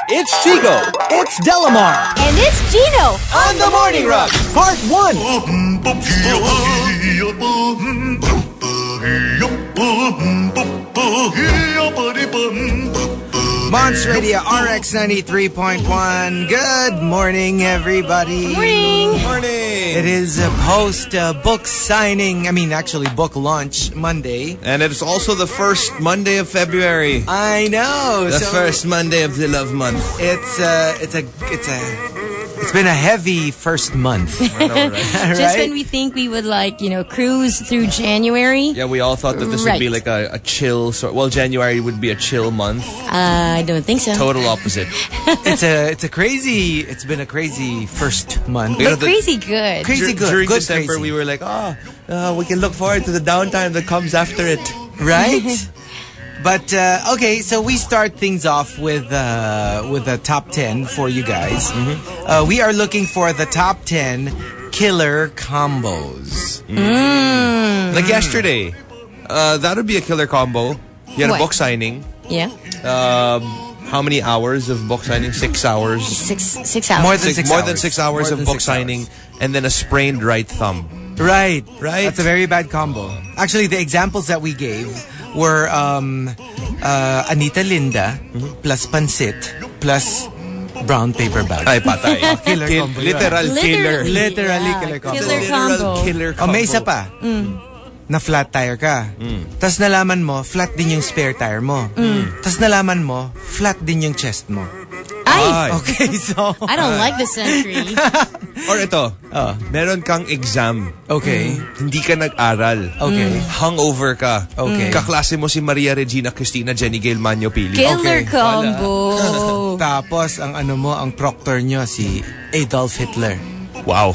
It's Chico. It's Delamar. And it's Gino. On the Morning Rush. Part 1. Monster Radio RX 93.1. Good morning, everybody. Morning. Morning. It is a post-book signing, actually book launch Monday. And it's also the first Monday of February. I know. The first Monday of the love month. It's been a heavy first month. I know, right? Just when we think we would cruise through January. Yeah, we all thought that this would be like a chill sort. Well, January would be a chill month. I don't think so. Total opposite. It's been a crazy first month. But crazy good. Crazy good. During good December, crazy. we were like, we can look forward to the downtime that comes after it. Right? But, okay, so we start things off with the top 10 for you guys. Mm-hmm. We are looking for the top 10 killer combos. Like yesterday, that would be a killer combo. You had a book signing. Yeah. How many hours of book signing? 6 hours. 6 hours. More than 6 hours. More than 6 hours of book signing, and then a sprained right thumb. Right. Right. That's a very bad combo. Actually, the examples that we gave were Anita Linda plus Pansit plus brown paper bag. Ay, patay. Killer combo. Literal killer. Literally killer combo. Killer combo. Killer combo. May isa pa. Na flat tire ka. Tapos nalaman mo, flat din yung spare tire mo. Tapos nalaman mo, flat din yung chest mo. Ay! Okay, so... I don't like this entry. Or ito, meron kang exam. Okay. Hindi ka nag-aral. Okay. Hangover ka. Okay. Kaklase mo si Maria Regina Cristina Jenny Gail Manyo Pili. Killer Okay. combo. Tapos, ang proctor nyo, si Adolf Hitler. Wow.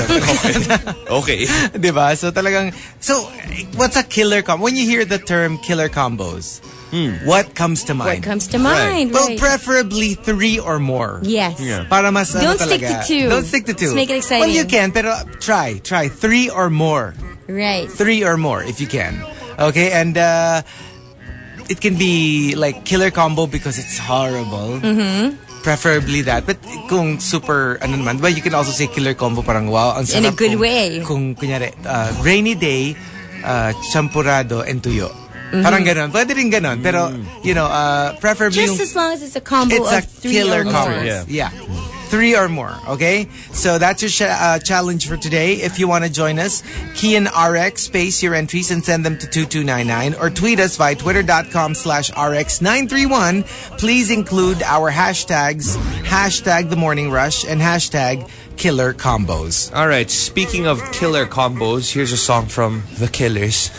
Oh, Okay. Diba? So talagang... So, what's a killer combo? When you hear the term killer combos, what comes to mind? What comes to mind? Well, Right. preferably 3 or more. Yes. Yeah. Para mas Don't stick talaga. to 2. Don't stick to 2. Let's make it exciting. Well, you can, pero try 3 or more. Right. 3 or more if you can. Okay, and it can be like killer combo because it's horrible. Preferably that. But kung super, but you can also say killer combo parang wow. Ang In a sarap good way. Kung kunyari, rainy day, champurado and tuyo. Parang ganon. Pwede rin ganon. Pero, preferably Just as long as it's a combo it's of a 3 killer or more. combo. Yeah. 3 or more, okay? So that's your challenge for today. If you want to join us, key in RX, space your entries and send them to 2299 or tweet us via twitter.com/RX931. Please include our hashtags, #The Morning Rush and #Killer Combos. All right. Speaking of killer combos, here's a song from The Killers.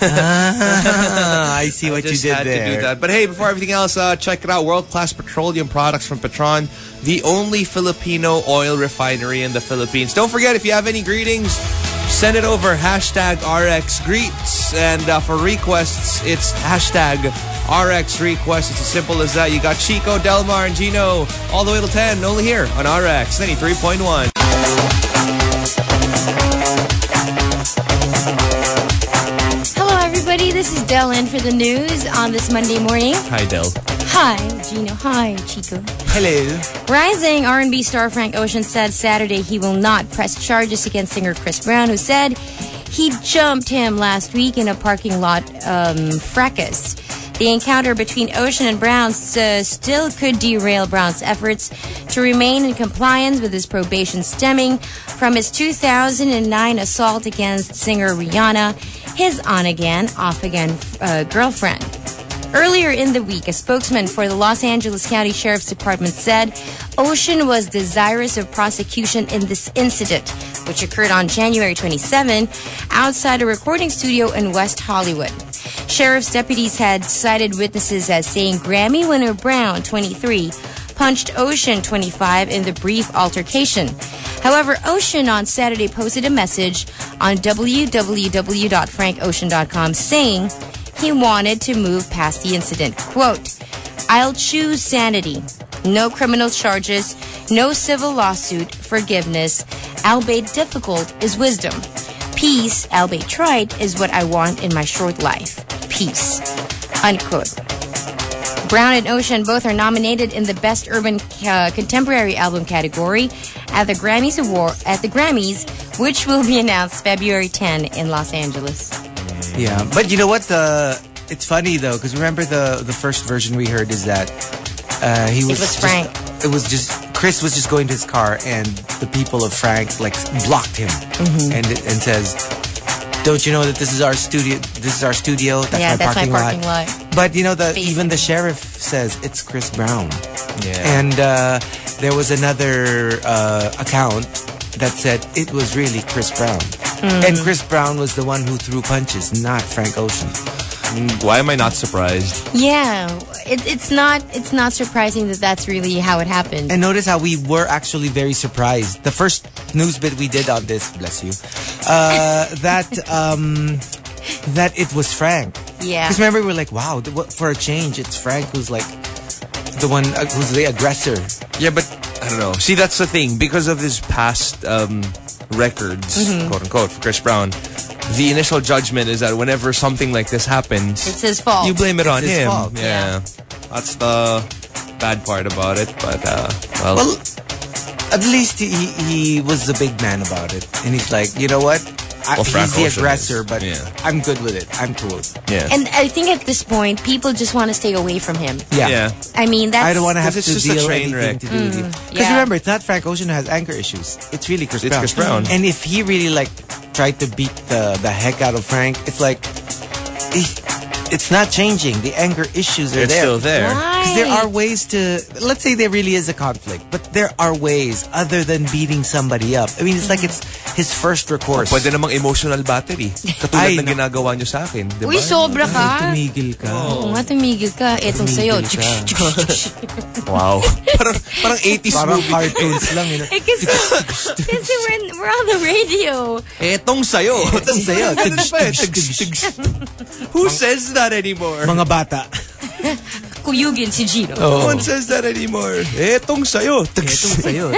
I see what you Just did had there. to do that. But hey, before everything else, check it out. World-class petroleum products from Petron, the only Filipino oil refinery in the Philippines. Don't forget, if you have any greetings, send it over. #RXGreets. And for requests, it's #RXRequest. It's as simple as that. You got Chico, Delmar, and Gino all the way till 10, only here on RX 93.1. Hello, everybody. This is Del in for the news on this Monday morning. Hi, Del. Hi, Gino. Hi, Chico. Hello. Rising R&B star Frank Ocean said Saturday he will not press charges against singer Chris Brown, who said he jumped him last week in a parking lot fracas. The encounter between Ocean and Brown still could derail Brown's efforts to remain in compliance with his probation stemming from his 2009 assault against singer Rihanna, his on-again, off-again girlfriend. Earlier in the week, a spokesman for the Los Angeles County Sheriff's Department said Ocean was desirous of prosecution in this incident, which occurred on January 27 outside a recording studio in West Hollywood. Sheriff's deputies had cited witnesses as saying Grammy winner Brown, 23, punched Ocean, 25, in the brief altercation. However, Ocean on Saturday posted a message on www.frankocean.com saying he wanted to move past the incident. Quote, "I'll choose sanity. No criminal charges, no civil lawsuit, forgiveness, albeit difficult, is wisdom. Peace, albeit trite, is what I want in my short life. Peace." Unquote. Brown and Ocean both are nominated in the Best Urban Contemporary Album category at the Grammys, which will be announced February 10 in Los Angeles. Yeah, but you know what? It's funny though, because remember the first version we heard is that it was Frank. Chris was just going to his car, and the people of Frank like blocked him and says, "Don't you know that this is our studio? This is our studio. That's my parking lot." But you know even the sheriff says it's Chris Brown. Yeah. And there was another account that said it was really Chris Brown, and Chris Brown was the one who threw punches, not Frank Ocean. Why am I not surprised? Yeah, it's not surprising that that's really how it happened. And notice how we were actually very surprised. The first news bit we did on this, bless you, that it was Frank. Yeah. Because remember, we were like, wow, for a change, it's Frank who's like the one who's the aggressor. Yeah, but I don't know. See, that's the thing. Because of his past records, quote unquote, for Chris Brown, the initial judgment is that whenever something like this happens, it's his fault. You blame it on his him. fault. Yeah. That's the bad part about it. But, well, at least he was the big man about it. And he's like, you know what? He's the aggressor, but I'm good with it. I'm cool. Yeah. And I think at this point, people just want to stay away from him. Yeah. I mean, I don't want to have to just deal a train anything wreck. to do with you. Because remember, it's not Frank Ocean who has anger issues. It's really Chris Brown. Chris Brown. And if he really like tried to beat the heck out of Frank, it's like it's not changing. The anger issues are It's there. still there. Because there are ways to, let's say there really is a conflict, but there are ways other than beating somebody up. I mean, it's like it's his first recourse. Pwede namang emotional battery. Katulad ng ginagawa nyo sa akin. Diba? Uy, sobra ka. Tumigil ka. Oo nga, tumigil ka. Etong sa'yo. Wow. parang 80s Parang movie. cartoons lang. You know? Kasi we're on the radio. Etong sa'yo. Etong sa'yo. Who says that anymore? Mga bata. Kuyugin si Gino. No one says that anymore. Etong sa'yo. Etong sa'yo.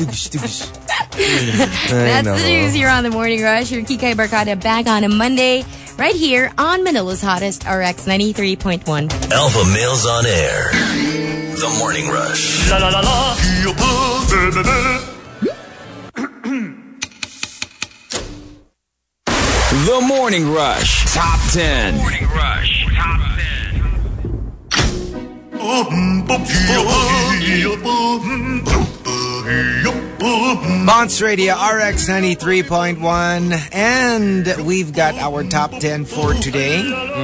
That's the news here on The Morning Rush. Your Kikay Barkada back on a Monday, right here on Manila's hottest RX 93.1. Alpha Males on Air. The Morning Rush. La la la la. The Morning Rush Top 10. Morning Rush Top 10. Bounce Radio RX 93.1, and we've got our top 10 for today.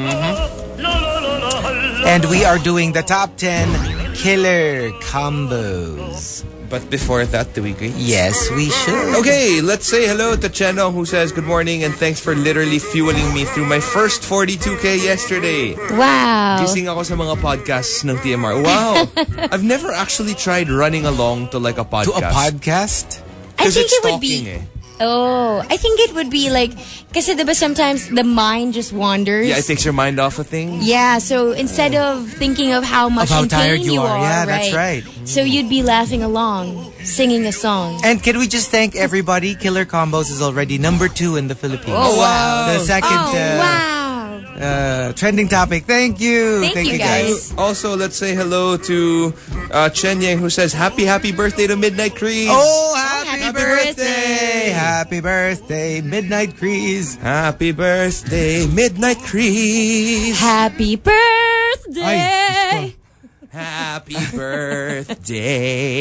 And we are doing the top 10 killer combos. But before that, do we greet? Yes, we should. Okay, let's say hello to Cheno, who says, good morning and thanks for literally fueling me through my first 42K yesterday. Wow. Gising ako sa mga podcasts ng TMR. Wow. I've never actually tried running along to like a podcast. To a podcast? I think it's it would be... stalking, I think it would be like... Kasi diba sometimes the mind just wanders. Yeah, it takes your mind off of things. Yeah, so instead of thinking of how much in tired pain you are, yeah, that's right. So you'd be laughing along, singing a song. And can we just thank everybody? Killer Combos is already number 2 in the Philippines. Oh, wow. The second trending topic. Thank you. Thank you, guys. Also, let's say hello to Chen Yang, who says, happy birthday to Midnight Crease. Oh, happy birthday. birthday. Happy birthday, Midnight Crease. Happy birthday, Midnight Crease. Happy birthday. Ay, Happy birthday.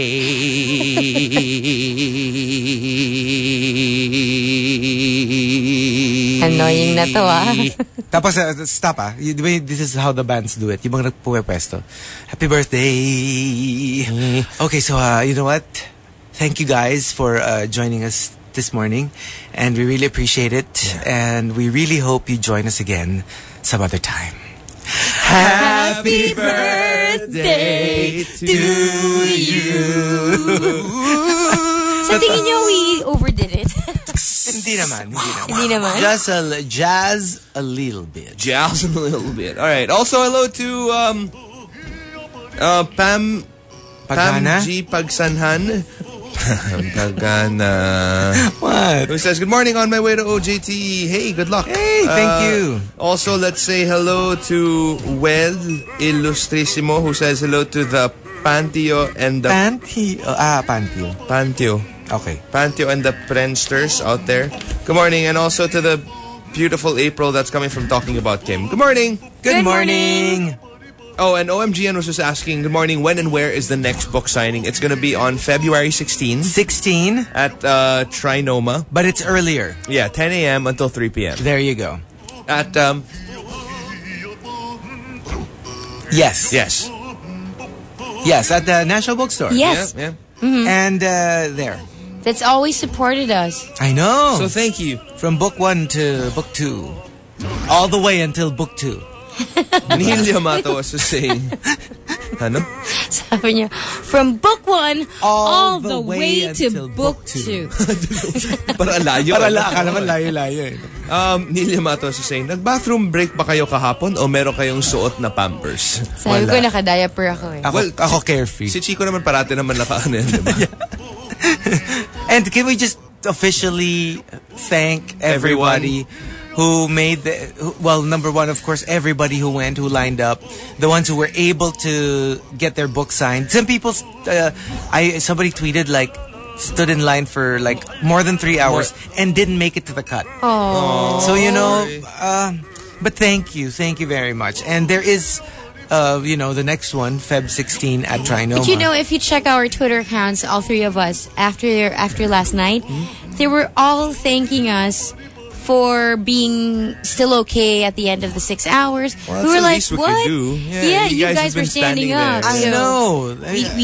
Annoying na to, Tapos, stop this is how the bands do it. Yung mga nagpuwesto. Happy birthday. Okay, so you know what? Thank you guys for joining us this morning. And we really appreciate it. Yeah. And we really hope you join us again some other time. Happy birthday to you. Sa tingin niyo, we overdid it? Hindi naman. Hindi naman? Just jazz a little bit. Jazz a little bit. All right. Also, hello to Pam Pagana? G. Pagsanhan. Tagana. What? Who says, good morning on my way to OJT. Hey, good luck. Hey, thank you. Also, let's say hello to Well Illustrissimo, who says hello to the Pantio and the... Pantio. Pantio. Pantio. Okay. Pantio and the Prensters out there. Good morning. And also to the beautiful April that's coming from Talking About Kim. Good morning. Good morning. Oh, and OMGN was just asking, good morning, when and where is the next book signing? It's going to be on February 16 16. at Trinoma. But it's earlier. Yeah, 10 a.m. until 3 p.m. There you go. At, Yes. yes. Yes, at the National Bookstore. Yes. Yeah. And there. That's always supported us. I know. So thank you. From book 1 to book 2. All the way until book 2. Neil Yamato was just saying, ano? Sabi niya, from book 1 all the way to until book book 2. Para layo. Ka naman layo-layo. Neil Yamato was just saying, nag-bathroom break ba kayo kahapon o meron kayong suot na Pampers? Sabi ko, naka-diaper ako eh. Ako carefree. Si Chico naman parati naman naka-ano yan, diba? And can we just officially thank everybody who made number one, of course, everybody who went, who lined up, the ones who were able to get their book signed. Some people, somebody tweeted stood in line for more than 3 hours and didn't make it to the cut. Oh. So, but thank you very much. And there is, the next one, Feb 16 at Trinoma. But if you check our Twitter accounts, all three of us, after last night, they were all thanking us for being still okay at the end of the 6 hours. Well, we were that's the like, least we what? could do. Yeah, you guys have were been standing up. there. I know.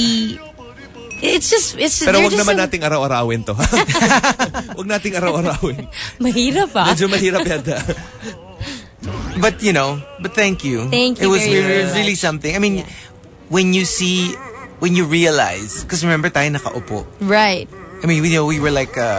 It's just Pero wag naman nating araw-arawin to. Wag nating araw-arawin. Mahirap Medyo mahirap yata. But thank you. Thank you It was very really much. something. I mean, when you realize, because remember tayo nakaupo. Right. I mean, we were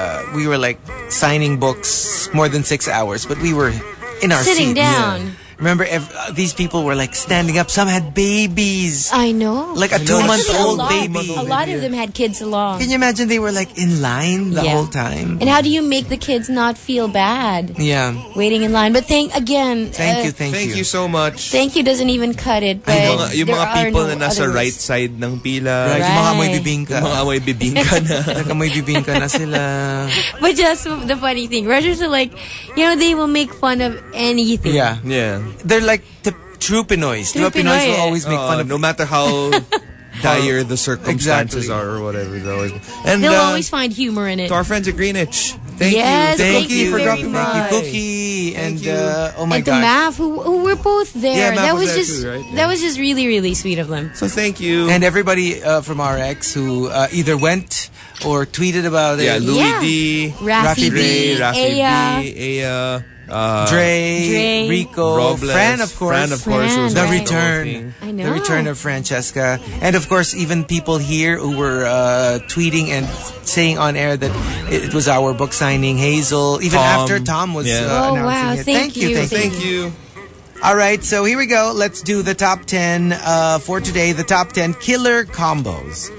signing books more than 6 hours, but we were in our Sitting seats. down. Yeah. Remember, these people were standing up. Some had babies. I know. Like a 2-month-old Actually, baby. A lot of them had kids along. Can you imagine they were in line the Yeah. whole time? And how do you make the kids not feel bad Yeah. waiting in line? But thank you. Thank you. So much. Thank you doesn't even cut it. But Yung mga there are people no na nasa other right ways. side ng pila. Right. Yung mga amoy Right. bibingka. Yung mga amoy bibingka na. Nag-amoy bibingka na sila. But just the funny thing, Russians are they will make fun of anything. Yeah. Yeah. They're like true Pinoys. True Pinoys will Pinoy. always make fun of no matter how dire the circumstances Exactly. are or whatever. And They'll always find humor in it. to our friends at Greenwich, thank Yes, you. thank you for very dropping much. by. Cookie Thank and you. oh my And to god. Mav, who were both there. Yeah, Mav that was was there just too, right? that was just really, really sweet of them. So thank you. And everybody from RX who either went or tweeted about it. yeah, Louis Yeah. D, Rafi Ray, B, Rafi Aya. B, Aya, Dre, Rico, Robles, Fran, of course. Fran, of course, Fran, was The right. return. I know. The return of Francesca. And of course, even people here who were tweeting and saying on air that it was our book signing. Hazel, even Tom. after Tom was Yeah. Oh, announcing wow. it. Thank you. Thank you. All right, so here we go. Let's do the top 10 for today. The top 10 killer combos.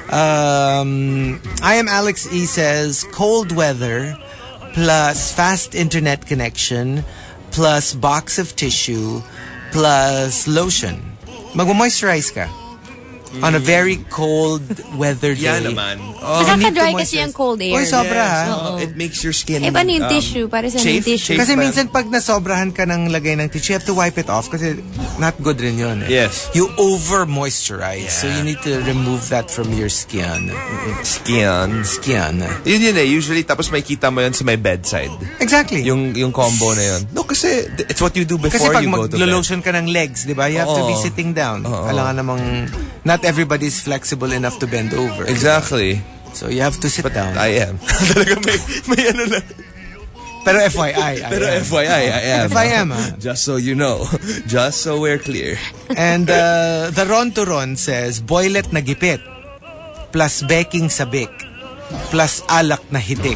I am Alex E says cold weather plus fast internet connection plus box of tissue plus lotion. Mag-moisturize ka on a very cold weather day. Yeah naman. Nakaka-dry need to kasi moisturize. ang cold air. Oy, sobra ha. Oo. It makes your skin Eh, paano yung tissue? Para sa yung tissue? Kasi ba? minsan pag nasobrahan ka ng lagay ng tissue, you have to wipe it off kasi not good rin yun. Eh. Yes. You over-moisturize. So you need to remove that from your skin. Skin. Yun eh. Usually, tapos may kita mo yun sa my bedside. Exactly. Yung combo na yun. No, kasi it's what you do before Kasi pag you go to bed. mag-lotion ka ng legs, di ba? You have to be Oo. sitting down. Oo. Kailangan namang, not everybody's flexible enough to bend over. Exactly. So you have to sit down. I am. Talaga may ano na. Pero FYI. Pero FYI, I am. FYM, ha? Just so you know. Just so we're clear. And the Ron to Ron says, boylet na gipit plus baking sabik plus alak na hitik.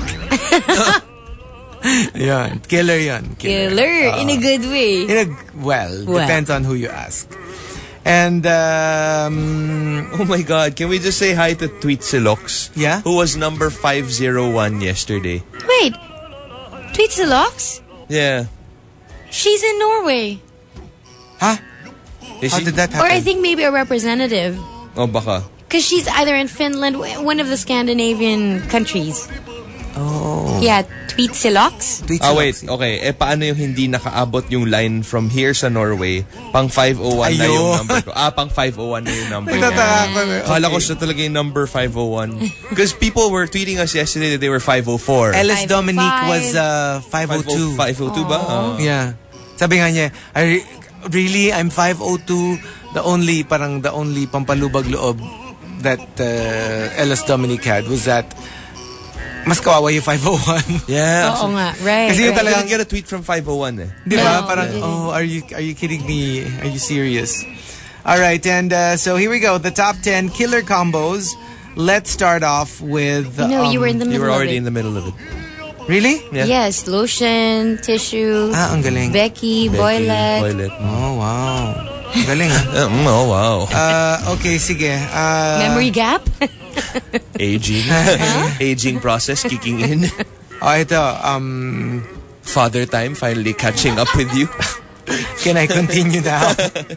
Yan. Killer yan. Killer. In a good way. Well, depends on who you ask. And, Oh my God, can we just say hi to Tweet Silox? Yeah? Who was number 501 yesterday. Wait, Tweetselox? Yeah. She's in Norway. huh? Is How she? did that Or happen? I think maybe a representative. Oh, baka. Because she's either in Finland, one of the Scandinavian countries. Oh. Yeah, Tweetselox? Wait. Okay. Paano yung hindi nakaabot yung line from here sa Norway? Pang 501 na yung Ayun. number ko. Pang 501 na yung number ko. Nagtataka ako. Kala ko siya talaga yung number 501. Because people were tweeting us yesterday that they were 504. Ellis 505. Dominique was 502. 502 ba? Yeah. Sabi nga niya, really, I'm 502. The only pampalubag loob that Ellis Dominique had was that mas kawawa yung 501. Yeah. Oo nga, right. Kasi yung I talagang- didn't get a tweet from 501 eh. Di ba? No, Parang, didn't. are you kidding me? Are you serious? All right, and so here we go. The top 10 killer combos. Let's start off with... No, you were in the You middle were already of in the middle of it. Really? Yeah. Yes, lotion, tissue, Ang galing. Becky, Boylet. Boylet. Oh, wow. Ang galing, ah. Oh, wow. Okay, sige. Memory gap? Aging. Aging process kicking in. Oh, ito. Father time finally catching up with you. Can I continue now?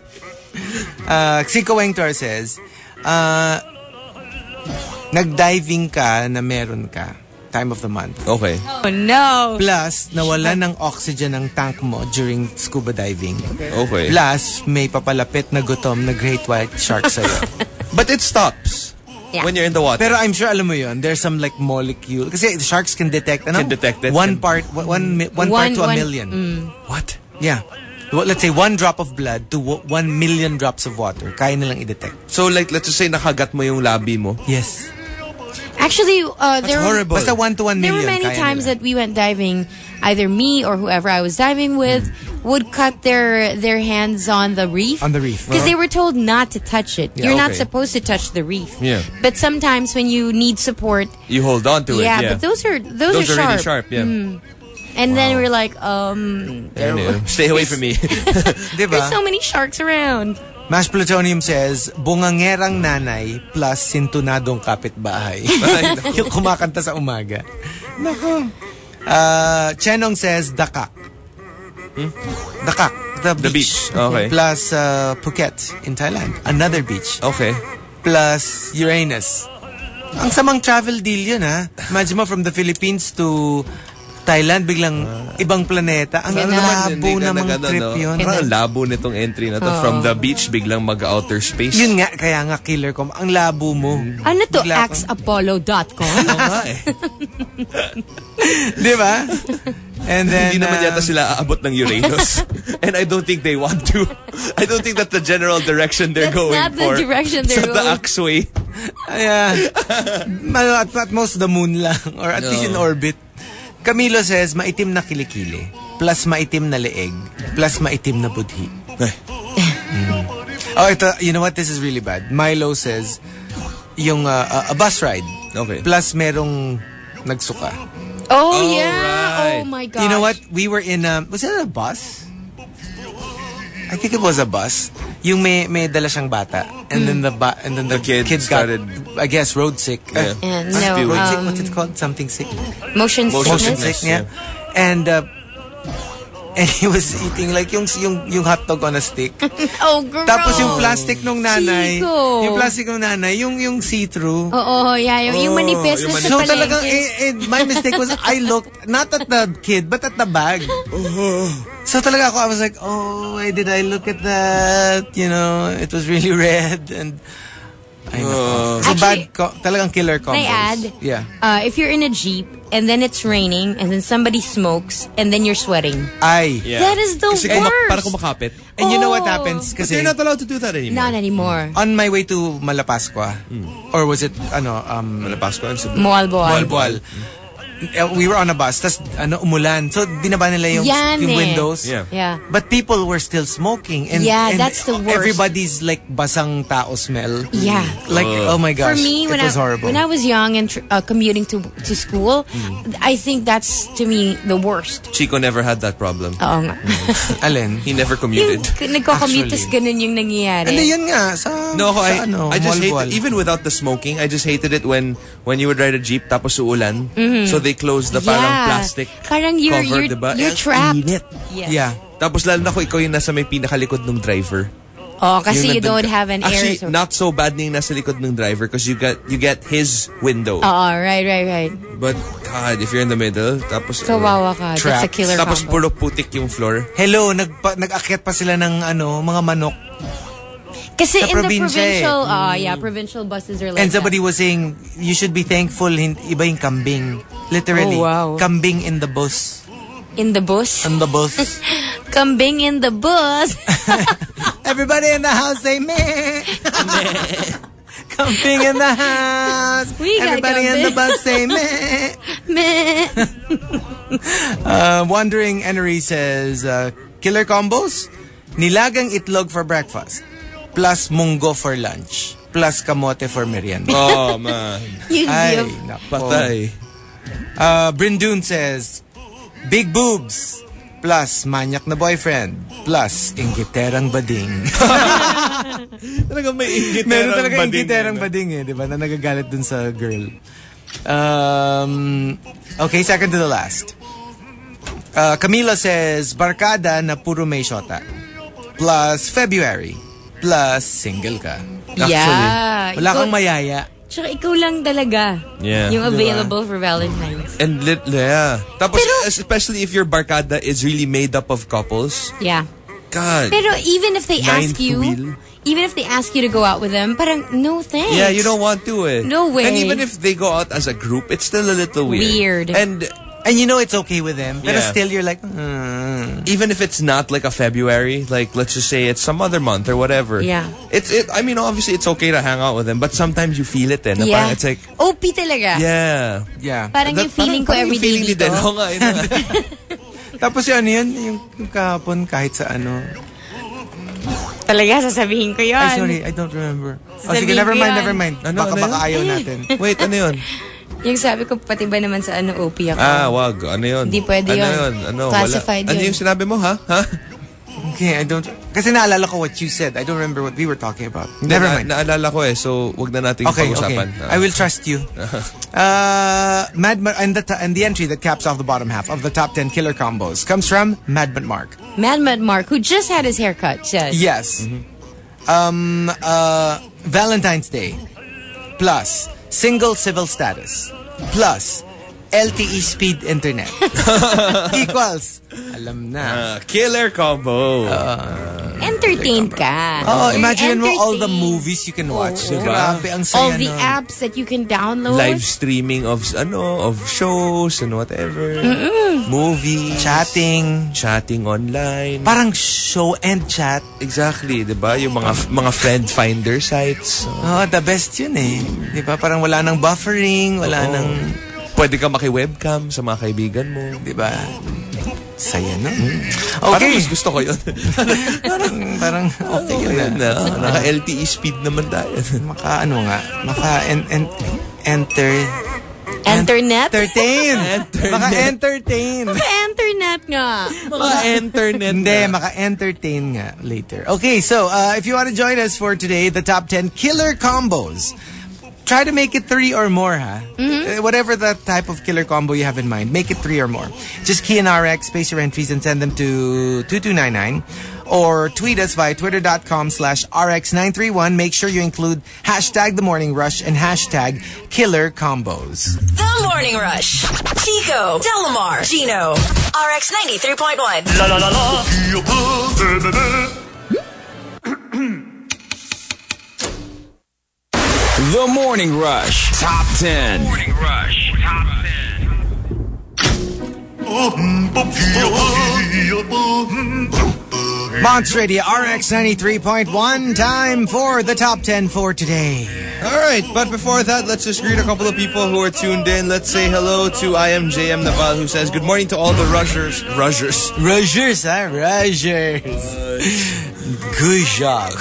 Siko Wengtor says, nag-diving ka na meron ka. Time of the month. Okay. Oh no! Plus, nawala ng oxygen ang tank mo during scuba diving. Okay. Plus, may papalapit na gutom na great white shark sa'yo. But it stops Yeah. when you're in the water. Pero I'm sure alam mo yun, there's some like molecule. Kasi the sharks can detect, ano? Can detect it. One part to a million. What? Yeah. Well, let's say 1 drop of blood to 1 million drops of water. Kaya nilang i-detect. So like, let's just say nakagat mo yung labi mo. Yes. Actually, there were, horrible. Basta 1 to 1 there million. were many kaya times nila. that we went diving, either me or whoever I was diving with would cut their hands on the reef. On the reef. Because they were told not to touch it. Yeah, You're not okay. supposed to touch the reef. Yeah. But sometimes when you need support, You hold on to it. yeah, Yeah. but those are Those are sharp. really sharp, yeah. And then we're like, Anyway, stay away from me. Diba? there's so many sharks around. Mash Plutonium says, bungangerang nanay plus sintunadong kapitbahay. Yung kumakanta sa umaga. Nako. Chenong says, Dakak. Dakak. The beach. Okay. Plus Phuket in Thailand. Another beach. Okay. Plus Uranus. Ang samang travel deal yun, ha? Imagine mo from the Philippines to Thailand, biglang ibang planeta. Ang labo namang trip yun. Parang labo nitong entry na to. From the beach, biglang mag-outer space. Yun nga, kaya nga killer ko. Ang labo mo. Ano to? Bigla kang- axapollo.com? Oo nga eh. Di ba? And then, Hindi naman yata sila aabot ng Uranus. And I don't think they want to. I don't think that's the general direction they're That's going not the for. direction they're The going. Axway. at most the moon lang. Or at least in orbit. Camilo says, maitim na kilikili. Plus maitim na leeg. Plus maitim na budhi. Oh, ito, you know what? This is really bad. Milo says, yung a bus ride. Okay. Plus merong nagsuka. Oh, yeah. right. Oh, my God. You know what? We were in was it a bus? I think it was a bus. Yung may dala siyang bata. And then the kid got, started- I guess, road sick. Yeah. And What's no, road sick? What's it called? Something sick. motion Motion sickness. sickness. Yeah. And he was eating like yung hot dog on a stick. Oh, gross. Tapos yung plastic nung nanay, Chico. yung plastic nung nanay, yung see-through. Oo, yeah. Yung manipis na sa So palengke. talagang, my mistake was I looked not at the kid, but at the bag. So talaga ako, I was like, oh, why did I look at that? You know, it was really red. And I know. So Actually, talagang killer combos. Can I add? Yeah. If you're in a Jeep and then it's raining and then somebody smokes and then you're sweating. Yeah. That is the Kasi worst. para kumakapit. And you know what Oh. happens? But Kasi they're not allowed to do that anymore. Not anymore. on my way to Malapascua, or was it, Malapascua and Cebu. Moalboal. Boal. we were on a bus, tas umulan. So, binaba nila yung windows. Yeah. But people were still smoking. And, and that's the worst. Everybody's like basang tao smell. Yeah. Like, oh my gosh. For me, it was horrible. When I was young and commuting to school, I think that's, to me, the worst. Chico never had that problem. Oo nga. Alin? He never commuted. Nagko-commute, tas ganun yung nangyayari. And yun nga, I just hate it. Even without the smoking, I just hated it when you would ride a jeep tapos uulan. So they close the parang plastic parang cover, diba? You're trapped. Init. Yes. Yeah. Tapos lalo na ikaw yung nasa may pinakalikod ng driver. Oh, kasi you don't have an air. Actually, not so bad na yung nasa likod ng driver because you get his window. Oh, right. But God, if you're in the middle, tapos kawawa ka. That's a killer tapos combo. puro putik yung floor. Hello, nag-akyat pa sila ng mga manok. Kasi sa in the provincial, provincial buses are like and somebody was saying, you should be thankful, iba yung kambing. Literally. Oh, wow. Kambing in the bus. In the bus? In the bus. Kambing in the bus. Everybody in the house say meh. Kambing in the house. Everybody in the bus say meh. Meh. Wandering Enery says, killer combos? Nilagang itlog for breakfast. Plus munggo for lunch. Plus kamote for merienda. Oh, man. Ay, patay. Brindun says, big boobs. Plus manyak na boyfriend. Plus inggiterang bading. Talaga may inggiterang bading. Meron talaga inggiterang bading eh. Diba? Na nagagalit dun sa girl. Okay, second to the last. Camila says, barkada na puro may shota. Plus February. Plus single ka. Yeah. Wala kang mayaya. Tsaka ikaw lang talaga yung available for Valentine's. And tapos, especially if your barkada is really made up of couples. Yeah. God. Pero even if they ask you to go out with them, parang no thanks. Yeah, you don't want to eh. No way. And even if they go out as a group, it's still a little weird. And you know it's okay with them. But still you're like, even if it's not like a February, like let's just say it's some other month or whatever. Yeah. I mean, obviously it's okay to hang out with them, but sometimes you feel it then. Yeah. It's like, OP talaga. Yeah. Yeah. Parang yung feeling ko everyday dito. Tapos yung kahapon kahit sa ano. Talaga, sasabihin ko yun. Ay, sorry, I don't remember. Sige, never mind. Baka ayaw natin. Wait, ano yun? Yung sabi ko, pati ba naman sa OP ako? Wag. Ano yun? Hindi pwede yun. Classified yun. Ano yung sinabi mo, ha? Okay, I don't... Kasi naalala ko what you said. I don't remember what we were talking about. Never mind. Naalala ko eh, so wag na natin pag-usapan. Okay. I will trust you. And the entry that caps off the bottom half of the top 10 killer combos comes from Madman Mark. Madman Mark, who just had his haircut, said. Yes. Valentine's Day. Plus... single civil status plus LTE speed internet equals alam na killer combo. Entertained ka. Imagine mo all the movies you can watch. Grabe, ang saya. All the apps that you can download. Live streaming of shows and whatever. Movie, chatting online. Parang show and chat. Exactly, 'di ba? Yung mga friend finder sites. The best yun eh. 'Di ba? Parang wala nang buffering, wala nang pwede ka maki-webcam sa mga kaibigan mo, 'di ba? Saya na. Okay. Parang gusto ko yun. parang okay yun na. Naka-LTE speed naman tayo. Internet? Maka-entertain. Maka-internet nga. Maka-internet. Hindi, maka-entertain nga later. Okay, so if you want to join us for today, the top 10 killer combos, try to make it 3 or more, ha? Whatever the type of killer combo you have in mind, make it 3 or more. Just key in RX, space your entries, and send them to 2299. Or tweet us via twitter.com/RX931. Make sure you include #The Morning Rush and #Killer Combos. The Morning Rush. Chico, Delamar, Gino, RX 93.1. La la la la. The Morning Rush Top 10. Morning Rush Top 10. Monster Radio RX 93.1. Time for the top 10 for today. Alright, but before that, let's just greet a couple of people who are tuned in. Let's say hello to IMJM Naval, who says, good morning to all the rushers. Rushers, huh? Rushers. Good job.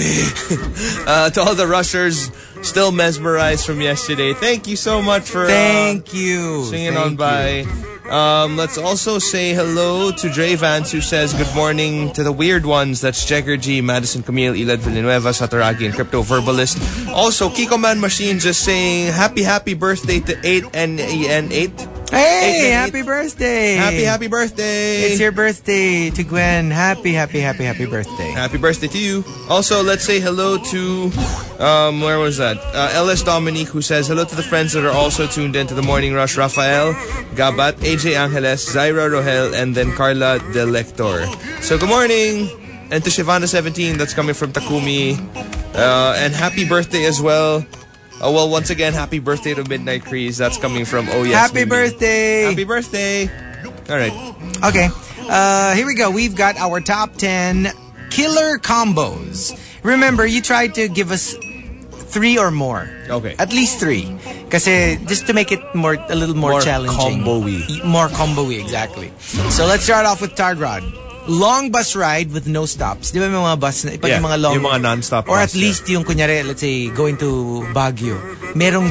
To all the rushers still mesmerized from yesterday. Thank you so much for Thank you. Swinging on by. Let's also say hello to Dre Vance, who says good morning to the weird ones. That's Jagger G, Madison Camille, Elad Villanueva, Sataragi, and Crypto Verbalist. Also, Kiko Man Machine just saying happy birthday to 8NEN8. Hey, happy birthday. Happy birthday. It's your birthday to Gwen. Happy birthday. Happy birthday to you. Also, let's say hello to, where was that? LS Dominique, who says hello to the friends that are also tuned into the Morning Rush. Rafael, Gabat, AJ Angeles, Zaira Rohel, and then Carla Del Lector. So, good morning. And to Shivana17, that's coming from Takumi. And happy birthday as well. Oh, well, once again, happy birthday to Midnight Crease. That's coming from Oh Yes Happy Mimi. birthday. Happy birthday. All right. Okay. Here we go. We've got our top 10 killer combos. Remember, you tried to give us 3 or more. Okay. At least 3. Kasi just to make it a little more challenging. More combo-y, exactly. So let's start off with Targrod. Long bus ride with no stops. Di ba may mga bus na, yung mga long, yung mga non-stop or bus, at least yung kunyari, let's say, going to Baguio. Merong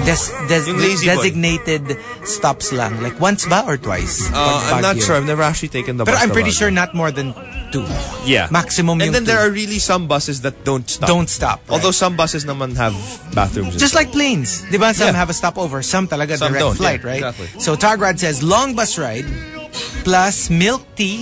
designated stops lang. Like once ba or twice? I'm not sure. I've never actually taken the bus. But I'm pretty Baguio. sure not more than 2. Yeah. Maximum and yung then 2. there are really some buses that don't stop. Right? Although some buses naman have bathrooms. Just like planes. Di ba? Some have a stopover. Some talaga some direct don't, flight, yeah, right? Exactly. So Targrad says, long bus ride plus milk tea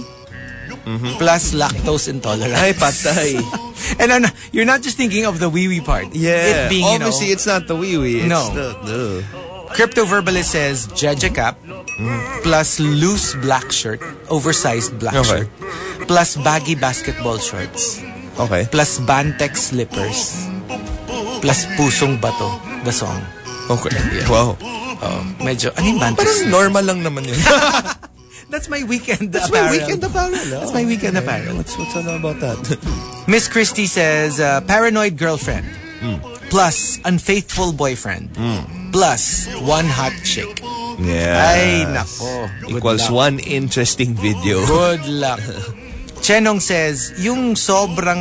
plus lactose intolerance. Ay, patay. And you're not just thinking of the wee-wee part. Yeah. It being, obviously, it's not the wee-wee. It's No. the... Crypto Verbalist says, Jeja cap plus loose black shirt, oversized black shirt, plus baggy basketball shorts, plus Bantex slippers, plus Pusong Bato, the song. Okay. Yeah. Wow. Medyo, ano yung Bantex? Parang normal lang naman yun. That's my weekend That's apparel. my weekend apparel. That's my weekend apparel. What's all about that? Miss Christie says, paranoid girlfriend, plus unfaithful boyfriend, plus one hot chick. Yeah. Ay, nako. Equals luck. one interesting video. Good luck. Chenong says, yung sobrang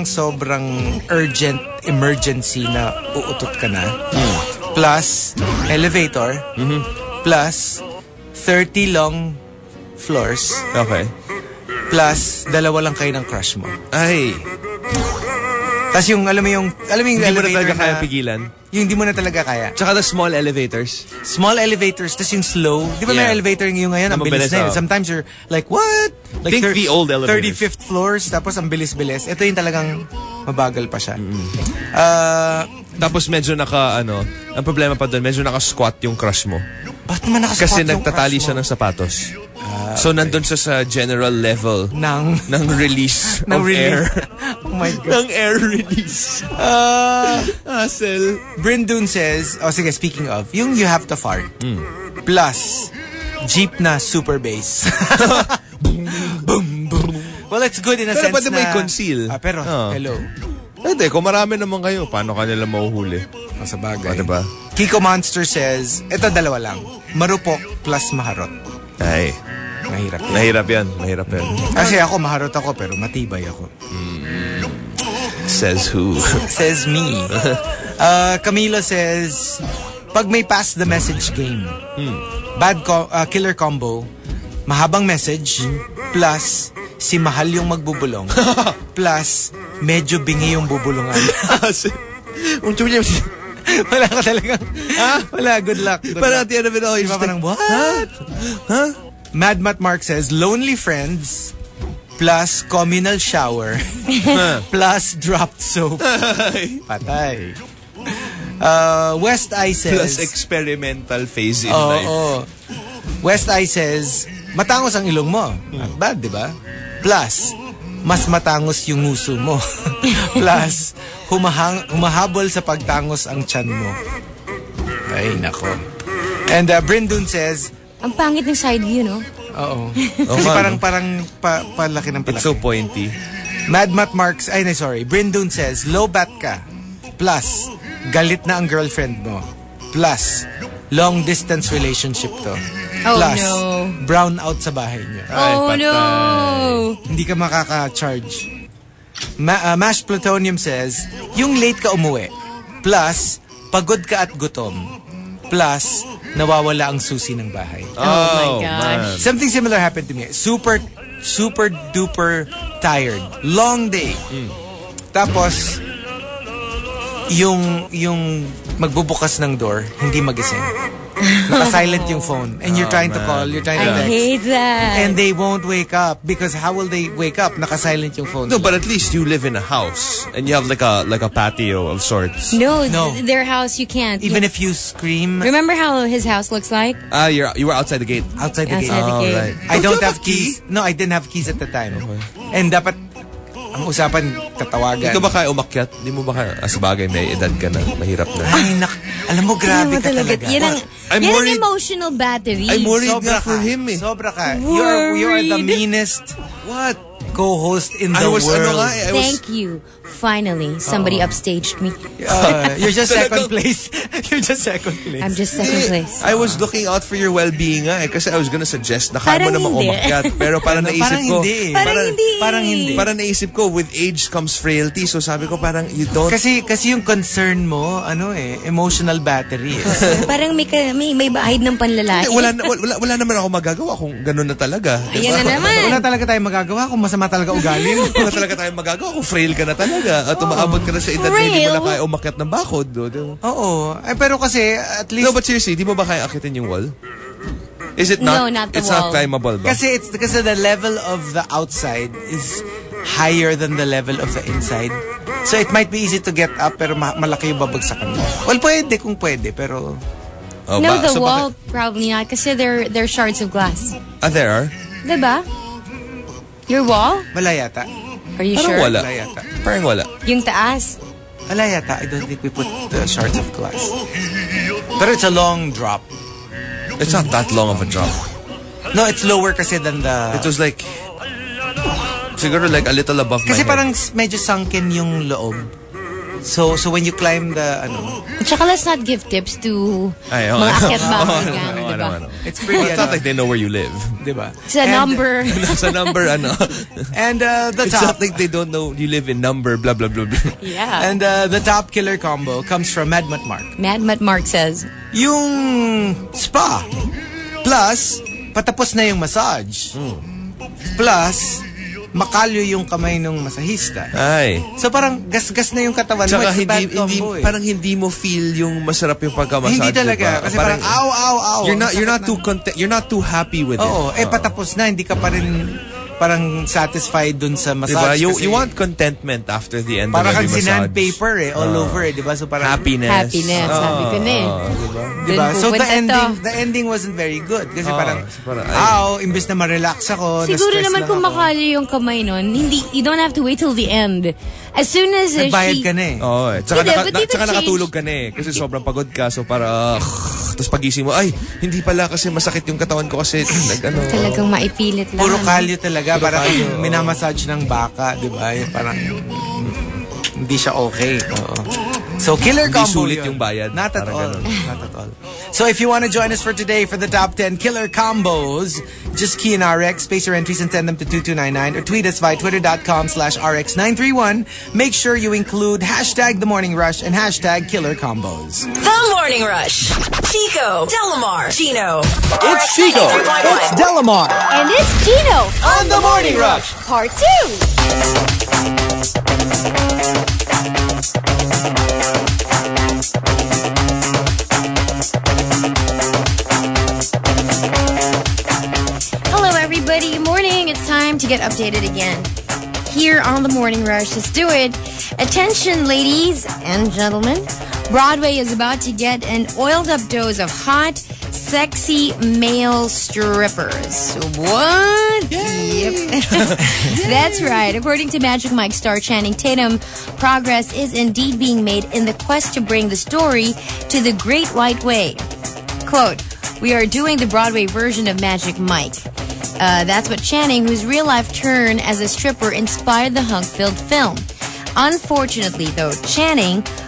urgent emergency na uutot ka na, plus elevator, plus 30 long floors, plus 2 lang kayo ng crush mo. Ay. Tapos yung, alam mo yung Hindi mo na elevator talaga na, kaya pigilan. yung hindi mo na talaga kaya. Tsaka the small elevators. Small elevators, tapos yung slow. Di ba may elevator yung ngayon, ang bilis na yun. Sometimes you're like, what? Like Think the old elevators. 35th floors, tapos ang bilis-bilis. Ito yung talagang mabagal pa siya. Tapos medyo ang problema pa doon, medyo naka-squat yung crush mo. Bakit naman nakasquat Kasi yung nagtatali crush siya mo? ng sapatos. So nandun siya sa general level ng release of air. Oh my God. ng air release. Hassle. Brindun says, sige, speaking of, yung you have to fart. Plus, jeep na super bass. Boom, boom. Well, it's good in a Pero sense pwede na... may conceal. Pero, hello. Hindi, kung marami naman kayo, paano ka nila mahuhuli? Sa bagay. Diba? Kiko Monster says, ito 2 lang. Marupok plus maharot. Ay. Mahirap yan. Mahirap yan. Kasi ako, maharot ako, pero matibay ako. Says who? Says me. Camilo says, pag may pass the message game, killer combo, mahabang message, plus si mahal yung magbubulong, plus medyo bingi yung bubulungan. Wala ka talagang, wala, good luck. Parang at the end of it all, diba parang, what? Huh? Mad Matt Mark says, lonely friends, plus communal shower, plus dropped soap. Patay. West Eye says... Plus experimental phase in life. West Eye says, matangos ang ilong mo. Not bad, di ba? Plus, mas matangos yung nguso mo. Plus, humahabol sa pagtangos ang tiyan mo. Ay, nako. And Brindun says... Ang pangit ng side view, no? Oo. Kasi parang palaki ng palaki. It's so pointy. Mad Matt Marks, Brindun says, low bat ka. Plus, galit na ang girlfriend mo. Plus, long distance relationship to. Oh, Plus, no. brown out sa bahay niyo. Oh, no. Hindi ka makaka-charge. Mashed Plutonium says, yung late ka umuwi. Plus, pagod ka at gutom. Plus, nawawala ang susi ng bahay. Oh my gosh. Something similar happened to me. Super duper tired. Long day. Tapos, yung magbubukas ng door, hindi magising. Naka-silent yung phone. And you're trying to call, you're trying to I text. hate that. And they won't wake up. Because how will they wake up? Naka-silent yung phone. No, but at least you live in a house and you have like a patio of sorts. No, No. their house you can't. Even if you scream Remember how his house looks like? You were outside the gate. outside the gate. Outside the gate. right. I don't you have have a key? keys. No, I didn't have keys at the time. And dapat, ang usapan, tatawagan. Hindi ka ba kaya umakyat? Hindi mo ba kaya? Sabagay, may edad ka na. Mahirap na. Ay, alam mo, grabe ka talaga. Yan ang, I'm yan ang worried- emotional battery. I'm worried Sobra nga for ka. him eh. Sobra ka. You are the Worried. meanest What? co-host in the I was, world. I was, Thank you. Finally, somebody upstaged me. You're just second place. You're just second place. I'm just second place. I was looking out for your well-being nga eh. Kasi I was gonna suggest na kaya mo Parang namang hindi. umakyat. Pero parang naisip Parang ko. hindi. Parang hindi. Parang naisip ko, with age comes frailty. So sabi ko parang you don't. Kasi yung concern mo, emotional battery. Parang may bahid ng panlalaki. Wala naman ako magagawa kung ganun na talaga. Ayan na naman. Wala talaga tayong magagawa kung masama talaga ugali mo. Wala talaga tayong magagawa kung frail ka na talaga. At umaabot ka na sa edad na hindi mo na Frail? kaya umakyat ng bakod. Oo. Pero kasi, at least... No, but seriously, di mo ba kaya akitin yung wall? Is it not? No, not the it's wall. not climbable ba? Kasi the level of the outside is higher than the level of the inside. So it might be easy to get up pero malaki yung babagsakan mo. Well, pwede kung pwede, pero... Oh, No, the so wall probably not kasi they're shards of glass. there are? Diba? Your wall? Wala yata. Are you Parang sure? wala. Wala yata. Parang wala. Yung taas? Wala yata. I don't think we put the shards of glass. Pero it's a long drop. It's not that long of a drop. No, it's lower kasi than the... It was like, siguro like a little above Kasi my head. parang medyo sunken yung loob. So when you climb the Tsaka let's not give tips to Ay, mga akyat bahay gang, ano, diba? ano. it's pretty It's not like they know where you live. diba? It's a number. Sa number, ano. And the It's top not like they don't know you live in number, blah, blah, blah, blah. Yeah. and the top killer combo comes from Mad Mutt Mark. Mad Mutt Mark says, Yung spa plus patapos na yung massage. Plus makalyo yung kamay ng masahista. Ay. So parang gasgas na yung katawan mo. Tsaka It's a bad combo, eh. parang hindi mo feel yung masarap yung pagkamassage. Hindi talaga. Diba? Kasi parang ow. You're not too content. You're not too happy with Oo. it. Patapos na. Hindi ka pa rin parang satisfied dun sa massage. Diba? kasi You want contentment after the end parang of every kang massage. sandpaper all over diba? So parang Happiness. happiness. Sabi ko na eh. diba? Dun So pupunta the ending wasn't very good. Kasi parang, parang, imbes na ma-relax ako, Siguro na-stress naman lang kung ako. makali yung kamay nun, you don't have to wait till the end. As soon as Nagbayad ka na eh. Oo. Tsaka, Hindi, but even tsaka change- nakatulog ka na eh. Kasi sobrang pagod ka. So para, tapos pagising mo, ay, hindi pala kasi masakit yung katawan ko kasi Talagang maipilit lang. Puro kalyo talaga. Parang yung minamassage ng baka, di ba? Yung parang hindi siya okay. Oo. So, killer Hindi combo sulit yun. yung bayad. Not at Parang all. ganun. Not at all. So, if you want to join us for today for the top 10 killer combos, just key in RX, space your entries and send them to 2299 or tweet us via twitter.com/RX931. Make sure you include hashtag The Morning Rush and hashtag killer combos. The Morning Rush. Chico, Delamar, Gino. It's Chico. It's Delamar. And it's Gino On The Morning Rush! Part 2. Hello, everybody. Morning. It's time to get updated again. Here on the Morning Rush. Let's do it. Attention, ladies and gentlemen. Broadway is about to get an oiled-up dose of hot, sexy male strippers. What? Yep. That's right. According to Magic Mike star Channing Tatum, progress is indeed being made in the quest to bring the story to the Great White Way. Quote, "We are doing the Broadway version of Magic Mike." That's what Channing, whose real-life turn as a stripper inspired the hunk-filled film. Unfortunately, though, Channing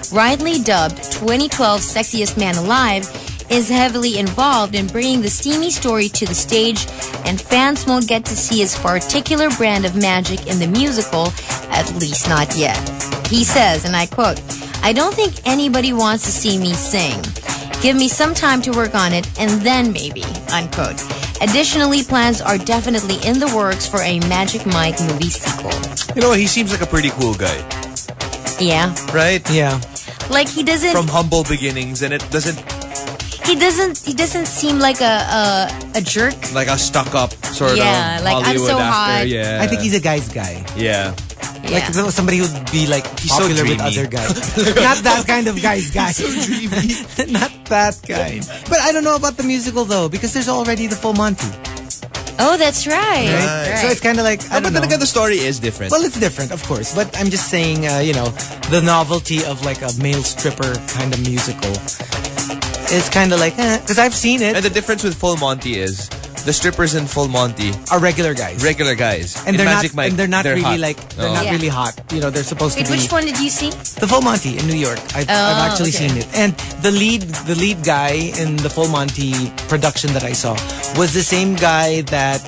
rightly dubbed 2012 Sexiest Man Alive, is heavily involved in bringing the steamy story to the stage, and fans won't get to see his particular brand of magic in the musical, at least not yet. He says, and I quote, "I don't think anybody wants to see me sing. Give me some time to work on it, and then maybe," unquote. Additionally, plans are definitely in the works for a Magic Mike movie sequel. You know what? He seems like a pretty cool guy. Yeah. Right? Yeah. Like he doesn't... From humble beginnings, and it doesn't... He doesn't seem like a jerk. Like a stuck-up sort of Yeah, like, I'm Hollywood so actor. hot. Yeah. I think he's a guy's guy. Yeah. Yeah. Like somebody who'd be like so popular with dreamy. other guys. Not that kind of guy's guy. So dreamy. Not that kind. But I don't know about the musical though, because there's already the Full Monty. Oh, that's right. Right. So it's kind of like, I But don't then know. again, the story is different. Well, it's different, of course. But I'm just saying, the novelty of like a male stripper kind of musical is kind of like, because I've seen it. And the difference with Full Monty is the strippers in Full Monty, Are regular guys. regular guys. And in they're Magic not, Mike, and they're not really hot. like, they're not Yeah. really hot. You know, they're supposed Wait, to be. which one did you see? The Full Monty in New York. I've actually okay. seen it. And the lead guy in the Full Monty production that I saw was the same guy that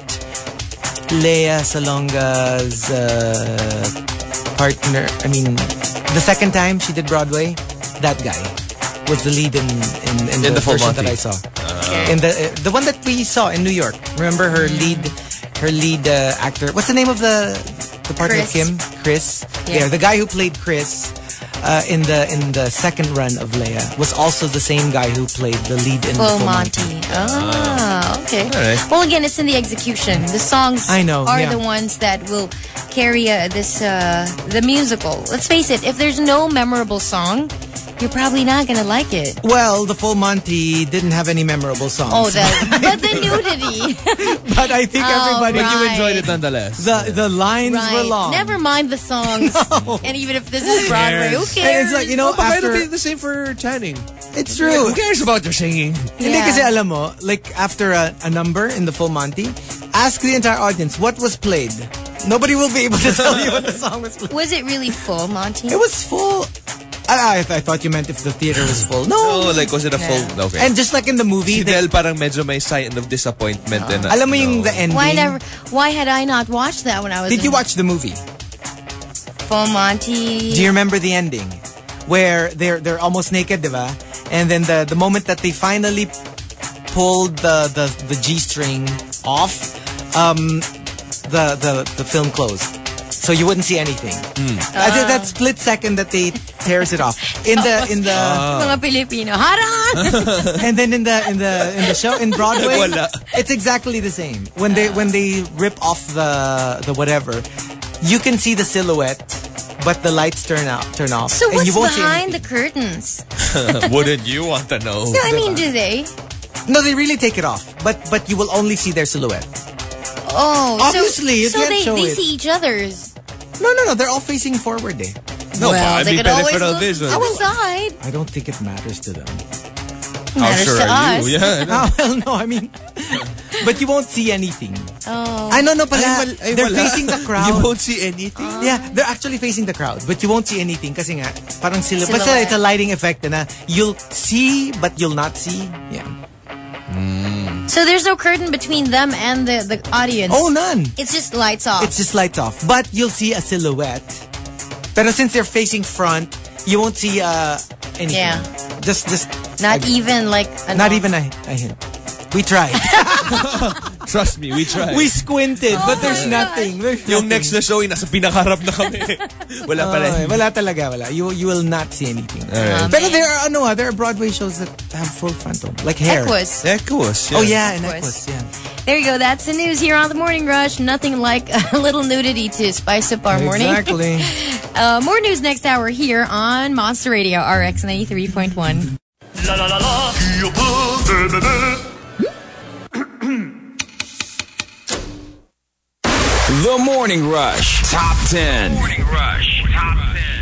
Lea Salonga's partner, the second time she did Broadway, that guy was the lead in the Full version Monty. that I saw. In the one that we saw in New York. Remember her lead actor. What's the name of the partner of Chris. Kim? Chris. Yeah. Yeah, the guy who played Chris in the second run of Leia was also the same guy who played the lead in Full the Full Monty. Oh, okay. All right. Well, again, it's in the execution. The songs I know, are yeah. the ones that will carry the musical. Let's face it, if there's no memorable song, you're probably not going to like it. Well, the Full Monty didn't have any memorable songs. Oh, but the nudity. but I think everybody right. You enjoyed it nonetheless. the lines were long. Never mind the songs. And even if this is Broadway, who cares? cares? And it's like, you know, But might after be the same for Channing. it's true. Who cares about your singing? Hindi kasi alam mo, like after a number in the Full Monty, ask the entire audience what was played. Nobody will be able to tell you what the song was played. Was it really full, Monty? It was full. I thought you meant if the theater was full. No. Oh, like was it a full? Okay. And just like in the movie, Si Del parang medyo may sign of disappointment. And, alam mo yung the ending. Why had I not watched that when I was Did you watch the movie? Full Monty? Do you remember the ending? Where they're almost naked, diba? And then the moment that they finally pulled the G-string off, the film closed. So you wouldn't see anything. I think that split second that they tears it off. In the Mga Pilipino. Harang! and then in the show in Broadway, Wala. it's exactly the same. When they rip off the whatever, you can see the silhouette, but the lights turn off. So and what's you won't see behind the anything. curtains? Wouldn't you want to know? No, I mean, do they? No, they really take it off, but you will only see their silhouette. Oh, Obviously, you so can't they show it. see each other's. No, they're all facing forward. No, Well, they be could always peripheral look vision. to the side. I don't think it matters to them. How Matters sure to are us. you? Yeah. No. Oh, well, no, I mean, but you won't see anything. Oh. I know, no, pala. Ay, They're wala. facing the crowd. You won't see anything. Yeah, they're actually facing the crowd, but you won't see anything kasi nga, parang silhouette. But Silhouette. it's a lighting effect na you'll see, but you'll not see. Yeah. So there's no curtain between them and the audience. Oh, none. It's just lights off. It's just lights off. But you'll see a silhouette. Pero since they're facing front, you won't see anything. Yeah. Just not even like a not knob. even a hint. We tried. Trust me, we tried. We squinted, but there's my nothing. There's Yung nothing. next na show, nasa pinakaharap na kami. Wala pala. Wala talaga, wala. You will not see anything. Alright. Pero there are Broadway shows that have full frontal, like Hair. Equus. Equus. Oh yeah, and Equus. Equus, yeah. There you go. That's the news here on the Morning Rush. Nothing like a little nudity to spice up our morning. Exactly. More news next hour here on Monster Radio RX 93.1. La la la la. The Morning Rush Top 10. Morning Rush Top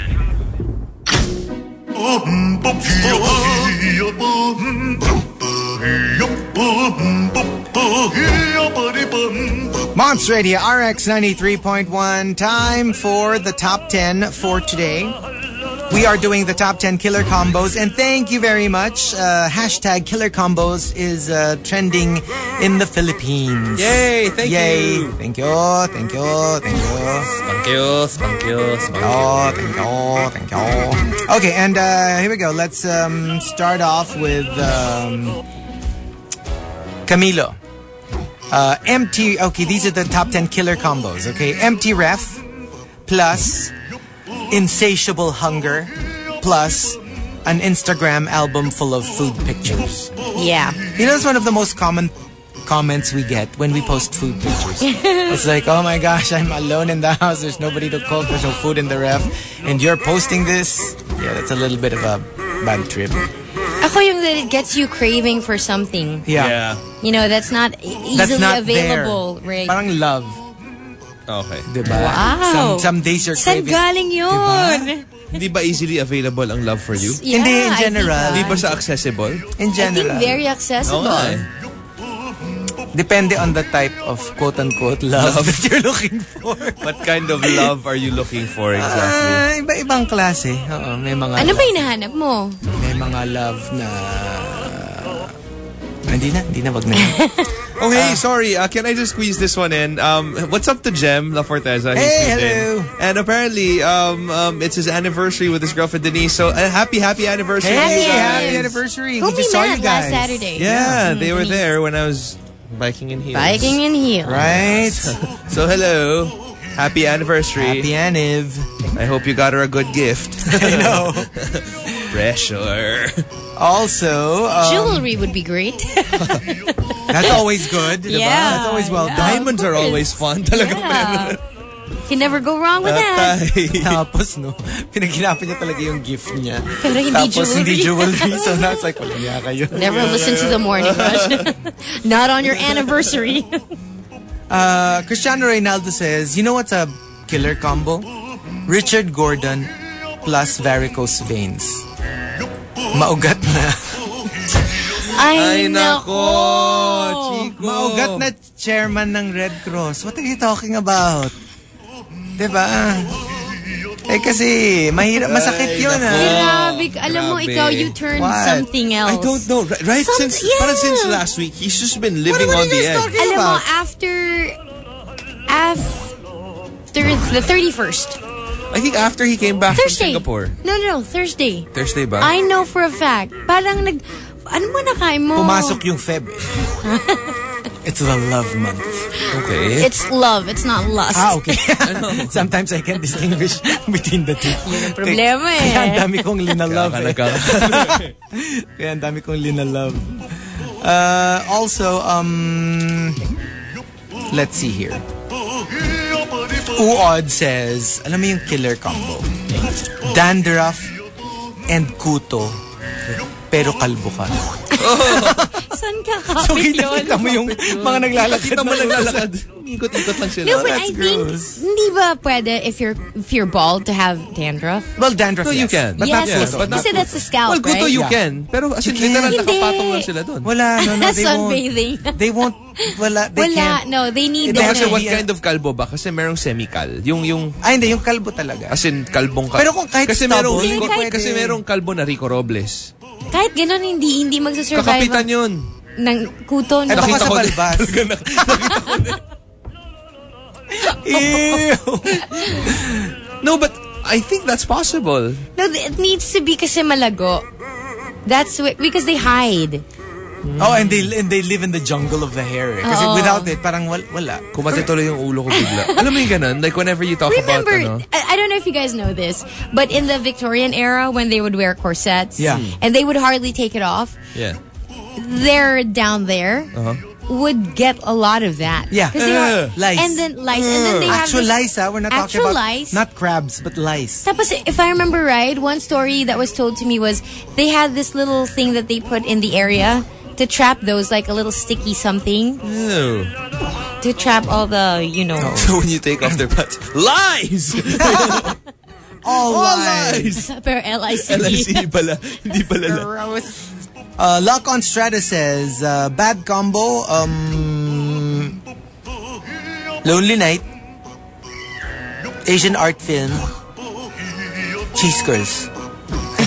10. Monster Radio RX 93.1. Time for the top 10 for today. We are doing the top 10 killer combos, and thank you very much. Hashtag killer combos is trending in the Philippines. Yay! Thank you. Thank you. Thank you. Thank you. Thank you. Thank you. Thank you. Okay, and here we go. Let's start off with Camilo. Empty. Okay, these are the top 10 killer combos. Okay, empty ref plus insatiable hunger plus an Instagram album full of food pictures. Yeah. You know, it's one of the most common comments we get when we post food pictures. It's like, oh my gosh, I'm alone in the house. There's nobody to cook. There's no food in the ref. And you're posting this? Yeah, that's a little bit of a bad trip. Ako yung that it gets you craving for something. Yeah. You know, that's not easily available. There. Right? Parang love. Okay. Diba? Wow. Some days you're Saan craving. galing yun? Hindi ba easily available ang love for you? Yeah, Hindi, in general. Hindi ba sa accessible? In I general. think very accessible. Okay. Depende on the type of quote-unquote love that you're looking for. What kind of love are you looking for exactly? Iba-ibang klase. Oo, may mga Ano ba hinahanap mo? May mga love na... Hindi na, wag na. Okay, sorry. Can I just squeeze this one in? What's up to Jem La Forteza? Hey, hello. And apparently, it's his anniversary with his girlfriend Denise. So, happy anniversary to you guys. Happy anniversary. Who We just saw met you guys. last Saturday? Yeah, they were there when I was biking in heels. Biking in heels. Right? So, hello. Happy anniversary. Happy Aniv. I hope you got her a good gift. I know. Pressure. Also, Jewelry would be great. that's always good. Diba? Yeah, That's always well yeah. done. Diamonds are always fun. Talaga Yeah. Can never go wrong with that. Tapos, no, pinaghirapan niya talaga yung gift niya. Pero hindi Tapos, jewelry. hindi jewelry. So, that's like, wala niya kayo. Never listen to the morning rush. Not on your anniversary. Cristiano Reynaldo says, you know what's a killer combo? Richard Gordon plus varicose veins. Maugat na. Ay, nako. Chico. Maugat na chairman ng Red Cross. What are you talking about? Diba? Eh kasi, mahirap, masakit yun Grabe. Alam mo, Grabe. after you turned What? something else. I don't know. Right? Parang since last week, he's just been living on the edge. Alam mo, after the 31st. I think after he came back Thursday. from Singapore. No, Thursday. Thursday ba? I know for a fact. Parang ano mo nakain mo? Pumasok yung Feb. It's the love month. Okay. It's love. It's not lust. Okay. Sometimes I can't distinguish between the two. Yun ang problema eh. Kaya ang dami kong linalove eh. Kaya ang dami kong linalove. Also, let's see here. Uod says, alam mo yung killer combo? Dandruff and kuto, pero kalbo ka. Saan ka So, kapit yun? kita mo yung mga naglalakad. Kita mo naglalakad. Ikot-ikot lang sila. No, but that's I think, gross. hindi ba pwede if you're bald to have dandruff? Well, dandruff, No, yes. you can. But Yes, not yes. kuto. but not Kasi that's the scalp, Well, guto right? you Yeah. can. Pero as in, You can. literal, Hindi. nakapatong lang sila doon. Wala, no, they won't. Sunbathing. They won't, they Wala. can't. No, they need Hindi, Kasi the what kind of kalbo ba? Kasi merong semi-kal. Yung Ay, hindi, yung kalbo talaga. as in kalbong kalbo. Pero kung kahit kasi stubble, merong hindi pwede. kasi merong kalbo na Rico Robles. Kahit ganun, hindi magsasurvive Kakapitan yun. ng kuto. Eh, No? baka Nakita sa ko na- balbas. Ew. No, but I think that's possible. No, it needs to be kasi malago. That's because they hide. Oh, and they live in the jungle of the hair. Kasi Oo. without it, parang wala. Kumati tuloy yung ulo ko bigla. Alam mo yung ganun? Like whenever you talk Remember, about, I don't know if you guys know this, but in the Victorian era, when they would wear corsets, Yeah. and they would hardly take it off, yeah. they're down there would get a lot of that. Yeah. 'Cause they are, Lice. and then lice, and then they have Actual this, lice, We're not talking actual about lice. not crabs, but lice. Tapos, if I remember right, one story that was told to me was they had this little thing that they put in the area to trap those, like a little sticky something Ew. to trap all the, So when you take off their pants, lies! All All lies. lies! per LIC. LIC pala. Hindi pala. Gross. Lock on Strata says, bad combo, Lonely Night, Asian art film, Cheese Girls.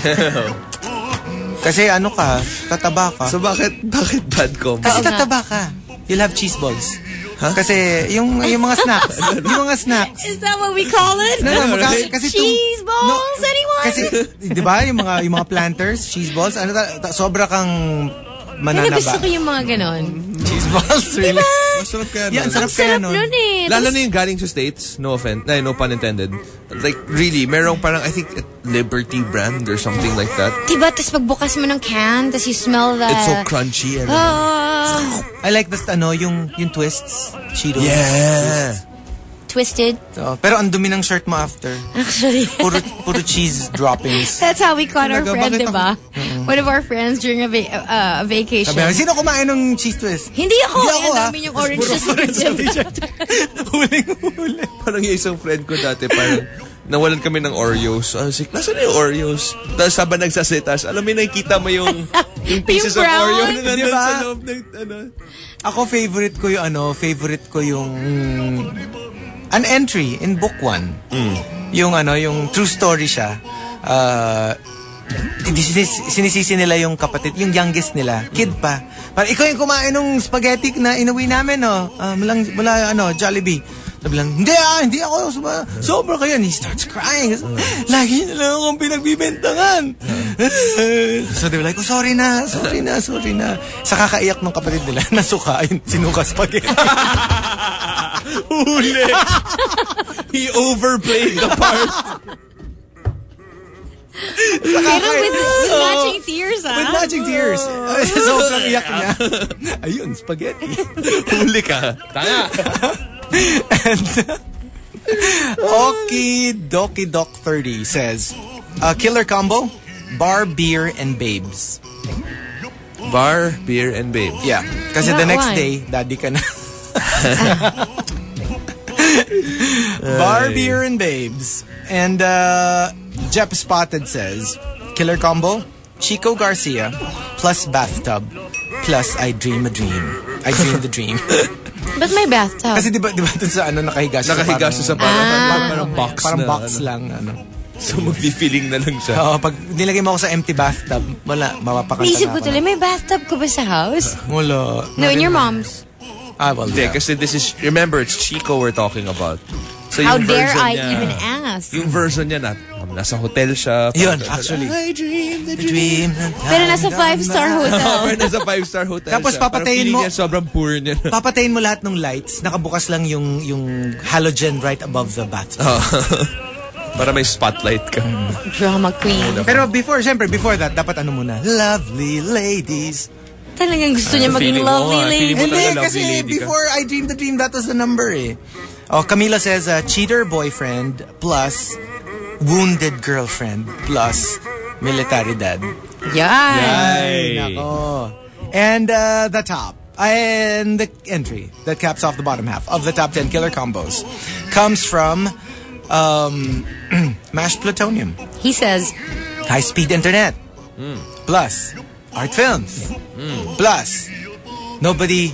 Kasi ano ka, tataba ka. So bakit bad combo? Kasi tataba ka. You'll have cheese balls. Huh? Kasi yung mga snacks. Yung mga snacks. Is that what we call it? No, kasi cheese balls, anyone? Kasi, di ba, yung mga planters, cheese balls, sobra kang mananaba. Gusto ko yung mga ganon. Cheese balls, really? Masarap kaya Yeah, nun. sarap kaya nun. Lalo na yung galing sa States, no offense, no pun intended. Like, really, merong parang, I think, Liberty brand or something like that. Diba, tapos pagbukas mo ng can, tapos you smell the... It's so crunchy. And I like that, yung twists. Cheetos. Yeah. Twisted. So, pero ang dumi ng shirt mo after. Actually. Puro cheese droppings. That's how we caught our friend, bakit diba? One of our friends during a vacation. Sabi, sino kumain ng cheese twist? Hindi ako. Ang ha? dami yung orange na Huling-huli. Parang yung isang friend ko dati, parang nawalan kami ng Oreos. I was like, nasaan na yung Oreos? Tapos habang nagsasitas, alam mo, nakikita mo yung pieces of Oreo na nandun sa loob ng, Ako, favorite ko yung an entry in book 1. Yung true story siya. Sinisisi nila yung kapatid, yung youngest nila, kid pa. Parang ikaw yung kumain ng spaghetti na inuwi namin, mula Jollibee. Sabi lang, hindi ako. Sobra kayo. And he starts crying. Lagi na lang akong pinagbibintangan. So they were like, sorry na. Sa kakaiyak ng kapatid nila, nasukain, sinuka spaghetti. Huli. He overplayed the part. Pero with matching tears, With matching tears. Sobrang iyak niya. Ayun, spaghetti. Huli ka. Tanga. And Okie Dokie Doc 30 says, killer combo, bar, beer, and babes. Bar, beer, and babes. Yeah. Kasi the next day, daddy ka na. Bar, beer, and babes. And Jep Spotted says, killer combo, Chico Garcia plus bathtub plus I dream a dream. I dream the dream. But may bathtub. Kasi diba dun sa nakahiga siya sa parang box parang na, box lang. So magfi-feeling na lang siya. Oo, pag nilagay mo ako sa empty bathtub, wala, mapapakanta Naisip na ko ako. tuloy, may bathtub ko ba sa house? Wala. No, in your mom's. Well, Hindi, yeah. kasi this is, remember, it's Chico we're talking about. So How yung dare version I niya, even ask? Yung version niya nasa hotel siya. Yun, actually. I dream the Dream. Pero nasa 5-star hotel. Pero nasa 5-star hotel Tapos siya. papatayin Parang mo. feeling niya sobrang poor niya. Papatayin mo lahat ng lights, nakabukas lang yung halogen right above the bathtub. Para may spotlight ka. Drama queen. Pero before that, dapat muna? Lovely ladies. Talagang gusto niya maging feeling mo lovely nga, lady. feeling mo Hindi, talaga kasi lovely lady ka. before I dreamed the dream, that was the number eh. Oh, Camila says, cheater boyfriend plus wounded girlfriend plus military dad. Yay. Nako. And the top. And the entry that caps off the bottom half of the top 10 killer combos comes from Mashed Plutonium. He says, High-speed internet. Plus art films. Plus nobody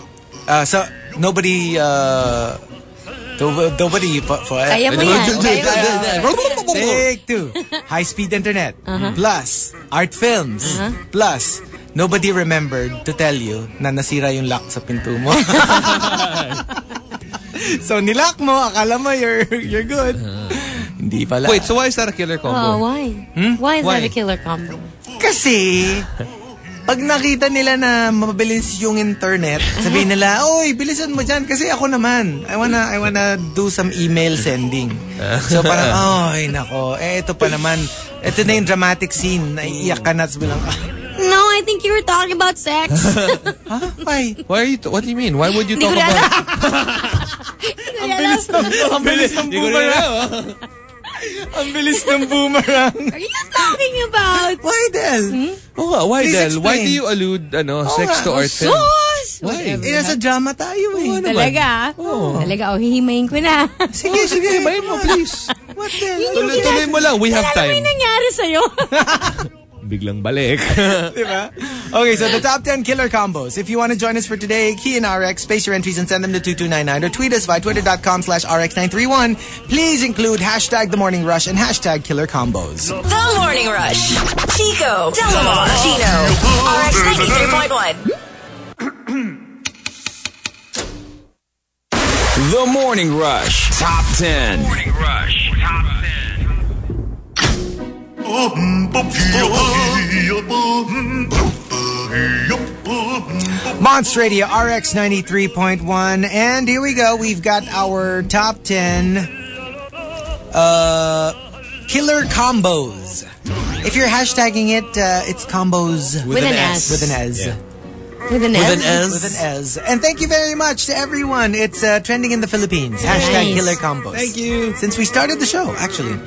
kaya mo yan. Take 2. High-speed internet. Plus art films. Plus nobody remembered to tell you na nasira yung lock sa pinto mo. So nilock mo, akala mo you're good. Hindi pala. Wait, so why is that a killer combo? Oh, why? Why is that a killer combo? Kasi pag nakita nila na mabilis yung internet, sabihin nila, oy, bilisan mo dyan. Kasi ako naman, I wanna do some email sending. So parang, oy, nako, ito pa naman. Ito na yung dramatic scene. Naiiyak ka na, bilang, No, I think you were talking about sex. huh? Why? What do you mean? Why would you talk about... Ang bilis ng boomerang. Ang bilis ng boomerang. Are you talking about? Why, Del? Why, Please Del? Why explain. do you allude sex to art film? Sus! Why? Nasa drama tayo eh. Talaga? Talaga, hihimayin ko na. Sige, Himayin mo, please. What, Del? Tuloy mo lang. We have Alam mo time. yung nangyari sa'yo? biglang balik. Diba? Okay, so the top 10 killer combos. If you want to join us for today, key in RX, space your entries and send them to 2299 or tweet us via twitter.com/RX931. Please include hashtag The Morning Rush and hashtag killer combos. The Morning Rush. Chico, Delamar, Gino, RX 93.1. The Morning Rush Top 10. Morning Rush Top 10. Monster Radio RX 93.1. And here we go. We've got our top 10 killer combos. If you're hashtagging it, it's combos with an S. With an S. Yeah. With an S. With an S. And thank you very much to everyone. It's trending in the Philippines. Hashtag killer combos. Thank you. Since we started the show, actually.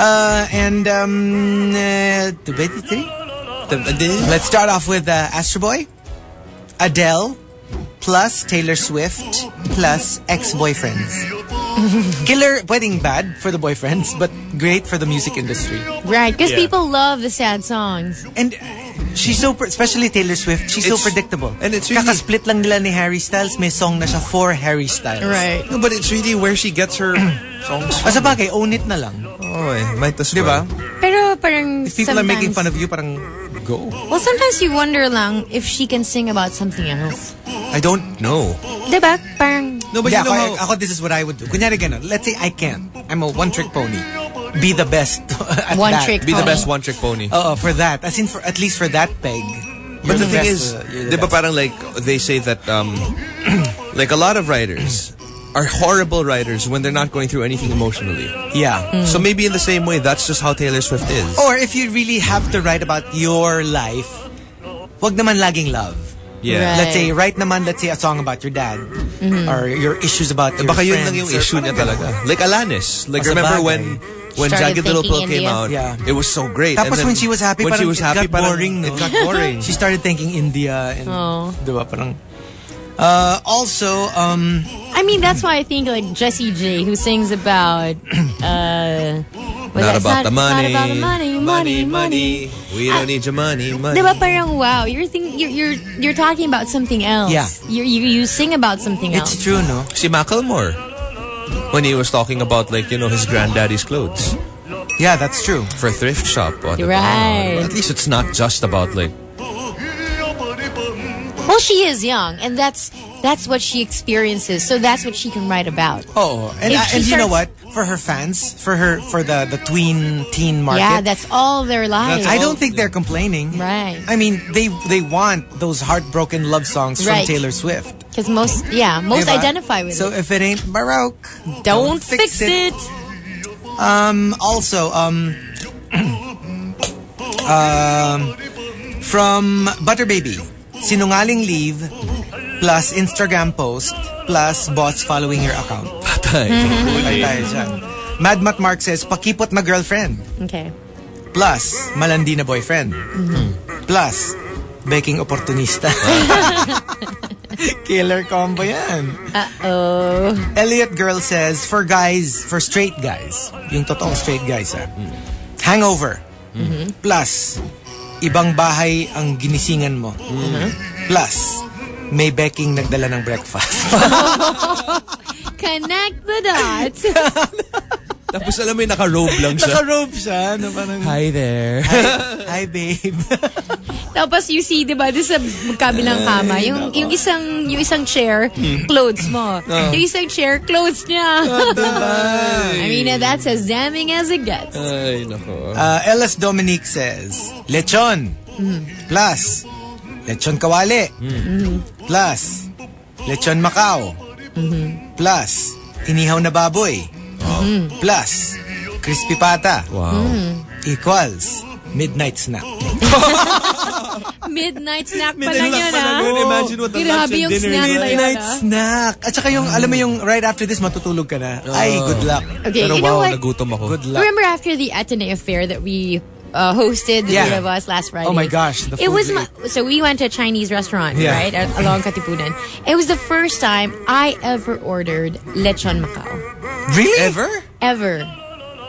Let's start off with Astro Boy, Adele, plus Taylor Swift, plus ex-boyfriends. Killer, pwedeng bad for the boyfriends, but great for the music industry. Right, because people love the sad songs. And she's so, especially Taylor Swift, she's so predictable. And it's really, kakasplit lang nila ni Harry Styles, may song na siya for Harry Styles. Right. no, but it's really where she gets her songs from. Sa bagay, own it na lang. Oh, might as well. Diba? Pero parang if people are making fun of you, parang go. Well, sometimes you wonder lang if she can sing about something else. I don't know. Diba? Parang... No, but yeah, you know ako, this is what I would do. Kunyari ganun. Let's say I can't. I'm a one-trick pony. Be the best at One that. trick Be the pony. best one-trick pony. For that. As in, at least for that peg. But the thing is, diba parang like, they say that, like a lot of writers are horrible writers when they're not going through anything emotionally. Yeah. So maybe in the same way, that's just how Taylor Swift is. Or if you really have to write about your life, wag naman laging love. Yeah. Right. Let's say, let's say a song about your dad. Or your issues about your Baka yun friends. lang yung issue niya talaga. Like Alanis. Like, Sa remember bagay. when Started Jagged Little Pill thinking came India. out, Yeah. it was so great. Tapos And then when she was happy, when parang she was happy, it got boring. It got boring. She started thinking India. And, diba, parang... Also, I mean, that's why I think like Jessie J, who sings about... Not about the money. Not about the money. We don't need your money. Diba parang wow, you're talking about something else. Yeah. You sing about something else. it's true, no? Si Macklemore, when he was talking about like, you know, his granddaddy's clothes Yeah, that's true. for a thrift shop. Right. At least it's not just about like... Well, she is young, and that's what she experiences. So that's what she can write about. Oh, and If she you know what? starts- For her fans, for the teen market, Yeah, that's all their lives. I don't think they're complaining. Right. I mean, they want those heartbroken love songs from Right. Taylor Swift. Because most Diba? identify with So it. if it ain't Baroque, Don't fix it. Also, from Butter Baby, sinungaling leave plus Instagram post plus bots following your account. Patay. Patay tayo dyan. Mad Mat Mark says, pakipot na girlfriend. Okay. Plus, malandi na boyfriend. Plus, baking opportunista. Killer combo yan. Uh-oh. Elliot Girl says, for straight guys, yung totoong straight guys, hangover. Plus, ibang bahay ang ginisingan mo. Plus, may baking nagdala ng breakfast. Connect the dots. Tapos alam mo yung naka-robe lang siya. Naka-robe siya. Na parang, Hi there. hi babe. Tapos you see, diba, doon sa kabilang kama, yung isang chair, clothes mo. Yung isang chair, clothes niya. I mean, that's as damning as it gets. Ay, nako. LS Dominique says, lechon. Plus, lechon kawali. Plus, lechon Macau. Plus, inihaw na baboy. Plus, crispy pata. Wow. Equals, midnight snack. Midnight snack pa lang yun, ha? Imagine what the lunch Grabe and yung dinner snack is na like. yun, Midnight ha? snack. At saka yung, alam mo yung right after this, matutulog ka na. Ay, good luck. Okay, Pero you know wow, what? nagutom ako. Good luck. Remember after the Atene affair that we hosted, the Yeah. three of us last Friday? Oh my gosh, the It food was we so we went to a Chinese restaurant, Yeah. right, along Katipunan. It was the first time I ever ordered lechon Macau. Really? Ever? Ever.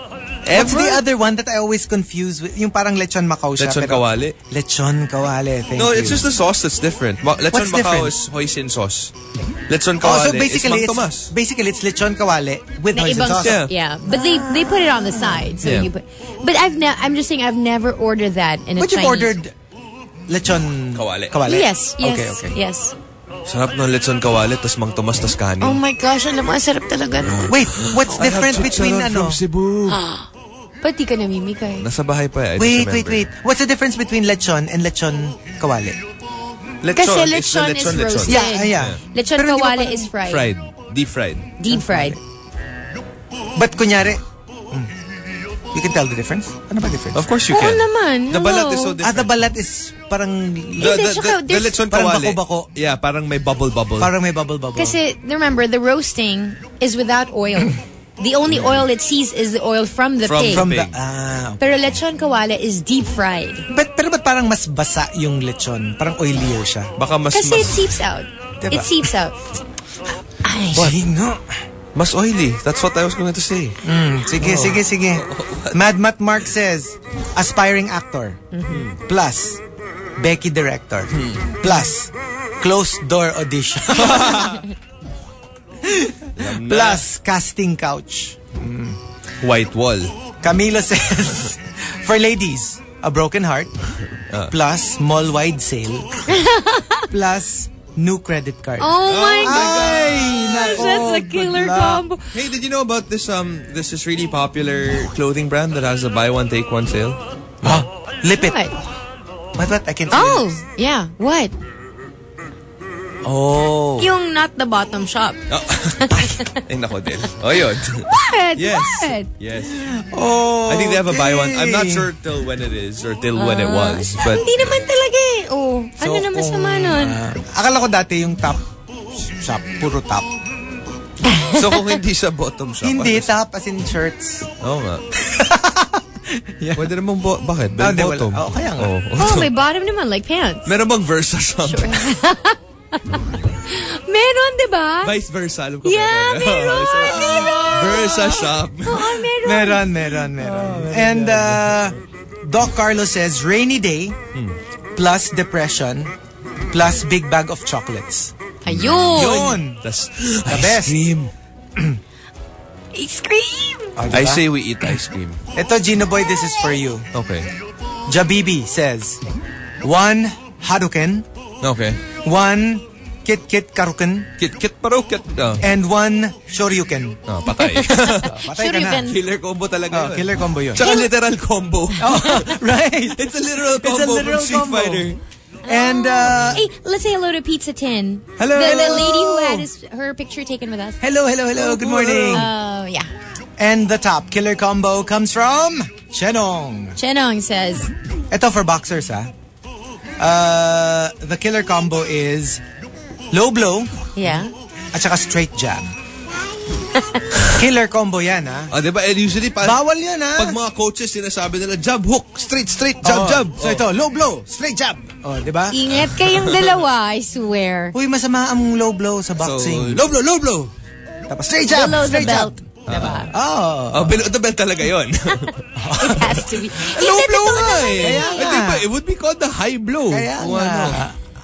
What's the other one that I always confuse with? Yung parang lechon Macau siya. Lechon kawali. Lechon kawali. Thank No, you. it's just the sauce that's different. Lechon What's Macau different? is hoisin sauce. Lechon kawali so basically is Mang Tomas. basically it's lechon kawali with Na hoisin ibang sauce. yeah. But they put it on the side. So Yeah. you put. But I'm just saying I've never ordered that in a But you've Chinese. ordered lechon Kawali. Yes. Okay. Yes. Sarap ng lechon kawali, tas Mang Tomas, tas kanin. Oh my gosh, alam mo, sarap talaga. Wait, what's different between from Cebu. Ba't di ka namimigay? Nasa bahay pa eh. I Wait. just remember. What's the difference between lechon and lechon kawali? Kasi Lechon lechon is lechon. roasted. Yeah. Lechon Pero di ba kawali parang is fried. Fried. Deep fried. Deep fried. But kunyari, you can tell the difference? Ano ba difference? Of course you Oo can. naman. The balat is so The different. balat is parang The lechon parang kawali. bako-bako. Yeah, parang may bubble. parang may bubble. Kasi remember, the roasting is without oil. The only oil it sees is the oil from the pig. From Pig. the Pero lechon kawali is deep fried. pero ba't parang mas basa yung lechon? Parang oilier siya. Baka mas Kasi it seeps out. Diba? It seeps out. Ay. No. mas oily. That's what I was going to say. Sige. Mad Matt Mark says, aspiring actor. Plus, Becky director. Plus, closed door audition. Plus, casting couch. White wall. Camilo says, for ladies, a broken heart. Plus, mall-wide sale. Plus, new credit card. Oh my Ay, gosh, nako, that's a good killer luck. combo. Hey, did you know about this this is really popular clothing brand that has a buy one take one sale? Lip it. What? What? I can see Oh, lips. yeah. What? Oh. Yung not the bottom shop. Ay, nako din. Oh, yun. What? Yes. What? Yes. Oh. I think they have a buy one. I'm not sure till when it is or till when it was. But Hindi naman talaga eh. Oh, ano naman sama nun? Akala ko dati yung top shop, puro top. so kung hindi sa bottom shop. Hindi top as in shirts. Oo nga. Yeah. Pwede naman bakit? Ah, Bell hindi, bottom. wala. Oh, kaya nga. Oh, may bottom naman, like pants. Meron bang Versa shop? Sure. Meron, di ba? Vice versa. Alam ko Yeah, meron. Versa shop. Oo, meron. Meron. And Doc Carlos says, rainy day plus depression plus big bag of chocolates. Ayun. Yun. That's The best. cream. Ice cream. Oh, diba? I say we eat ice cream. Ito, Gino Boy, this is for you. Okay. Jabibi says, 1 Haruken, Okay. 1 Kit Karuken, Kit paro kit. and 1 Shoryuken. Patay. Patay ka na. Shoryuken. Killer combo talaga Oh, yun. killer combo yun. Tsaka literal combo. Right. It's a literal It's a combo literal from Street combo. Fighter. And Hey, let's say hello to Pizza Tin. Hello. The Hello. lady who had her picture taken with us. hello. Good morning. Yeah. And the top killer combo comes from Chenong. Chenong says, Ito for boxers, ha. The killer combo is low blow yeah. at saka straight jab. Killer combo yan, ha. Diba? And usually, Bawal yan, ha. pag mga coaches, sinasabi nila, jab, hook, straight, jab. So ito, low blow, straight jab. Oh, diba? Ingat kayong dalawa, I swear. Uy, masama ang low blow sa So, boxing. low blow. Tapos straight jab, Below the straight belt. jab. Diba? Oh. Below the belt talaga yun. It has to be. Low Hindi, blow totoo nga naman. eh. Kaya I nga. think it would be called the high blow. Kaya Kung nga. ano.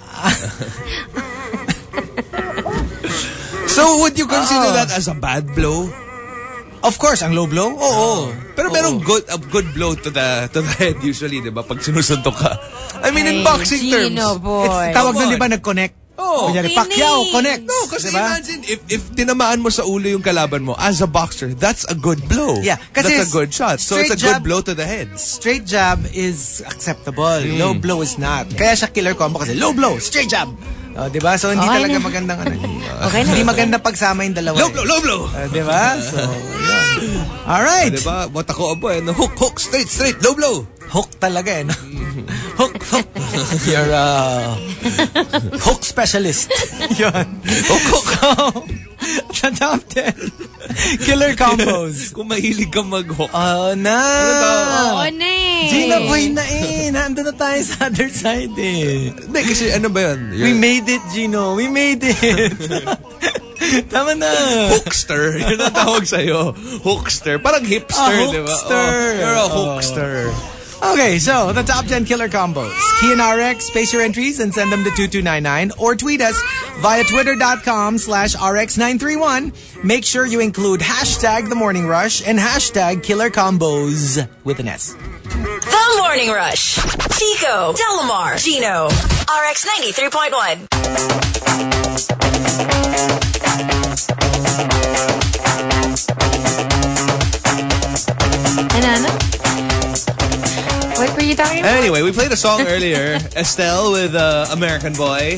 So, would you consider that as a bad blow? Of course, ang low blow? Oo. Pero merong a good blow to the head usually, di ba? Pag sinusuntok ka. I mean, in Ay, boxing terms. Gino boy. Tawag Come nun, on. di ba, nag-connect? Oh, Kunyari, Kinis. Pacquiao, connect. No, kasi Diba? imagine if tinamaan mo sa ulo yung kalaban mo as a boxer, that's a good blow. Yeah, kasi that's a good shot. So it's a straight good blow to the head. Straight jab is acceptable. Low blow is not. Kaya siya killer combo kasi low blow, straight jab. Oh, di ba? So hindi Okay talaga na. magandang ano. Okay na. Hindi maganda pagsama yung dalawa. Low blow. Di ba? So, yun. Alright. Di ba? Matako abo eh. Hook, straight, low blow. Hook talaga eh. No? Hook. You're a hook specialist. Yun. Hook. So, the top 10 killer combos. Kung mahilig ka mag-hook. Oh, na. Oo na eh. Gina boy na eh. Nandun na tayo sa other side eh. Hindi, kasi ano ba yun? We made it, Gino. We made it. Tama na. Hookster. Yun ang tawag sa'yo. Hookster. Parang hipster, di ba? hookster. You're a hookster. Okay, so the top 10 killer combos. Key and RX, space your entries and send them to 2299 or tweet us via twitter.com/RX931. Make sure you include hashtag The Morning Rush and hashtag Killer Combos with an S. The Morning Rush. Chico, Delamar, Gino. RX 93.1. Ano? What were you talking about? Anyway, we played a song earlier. Estelle with American Boy.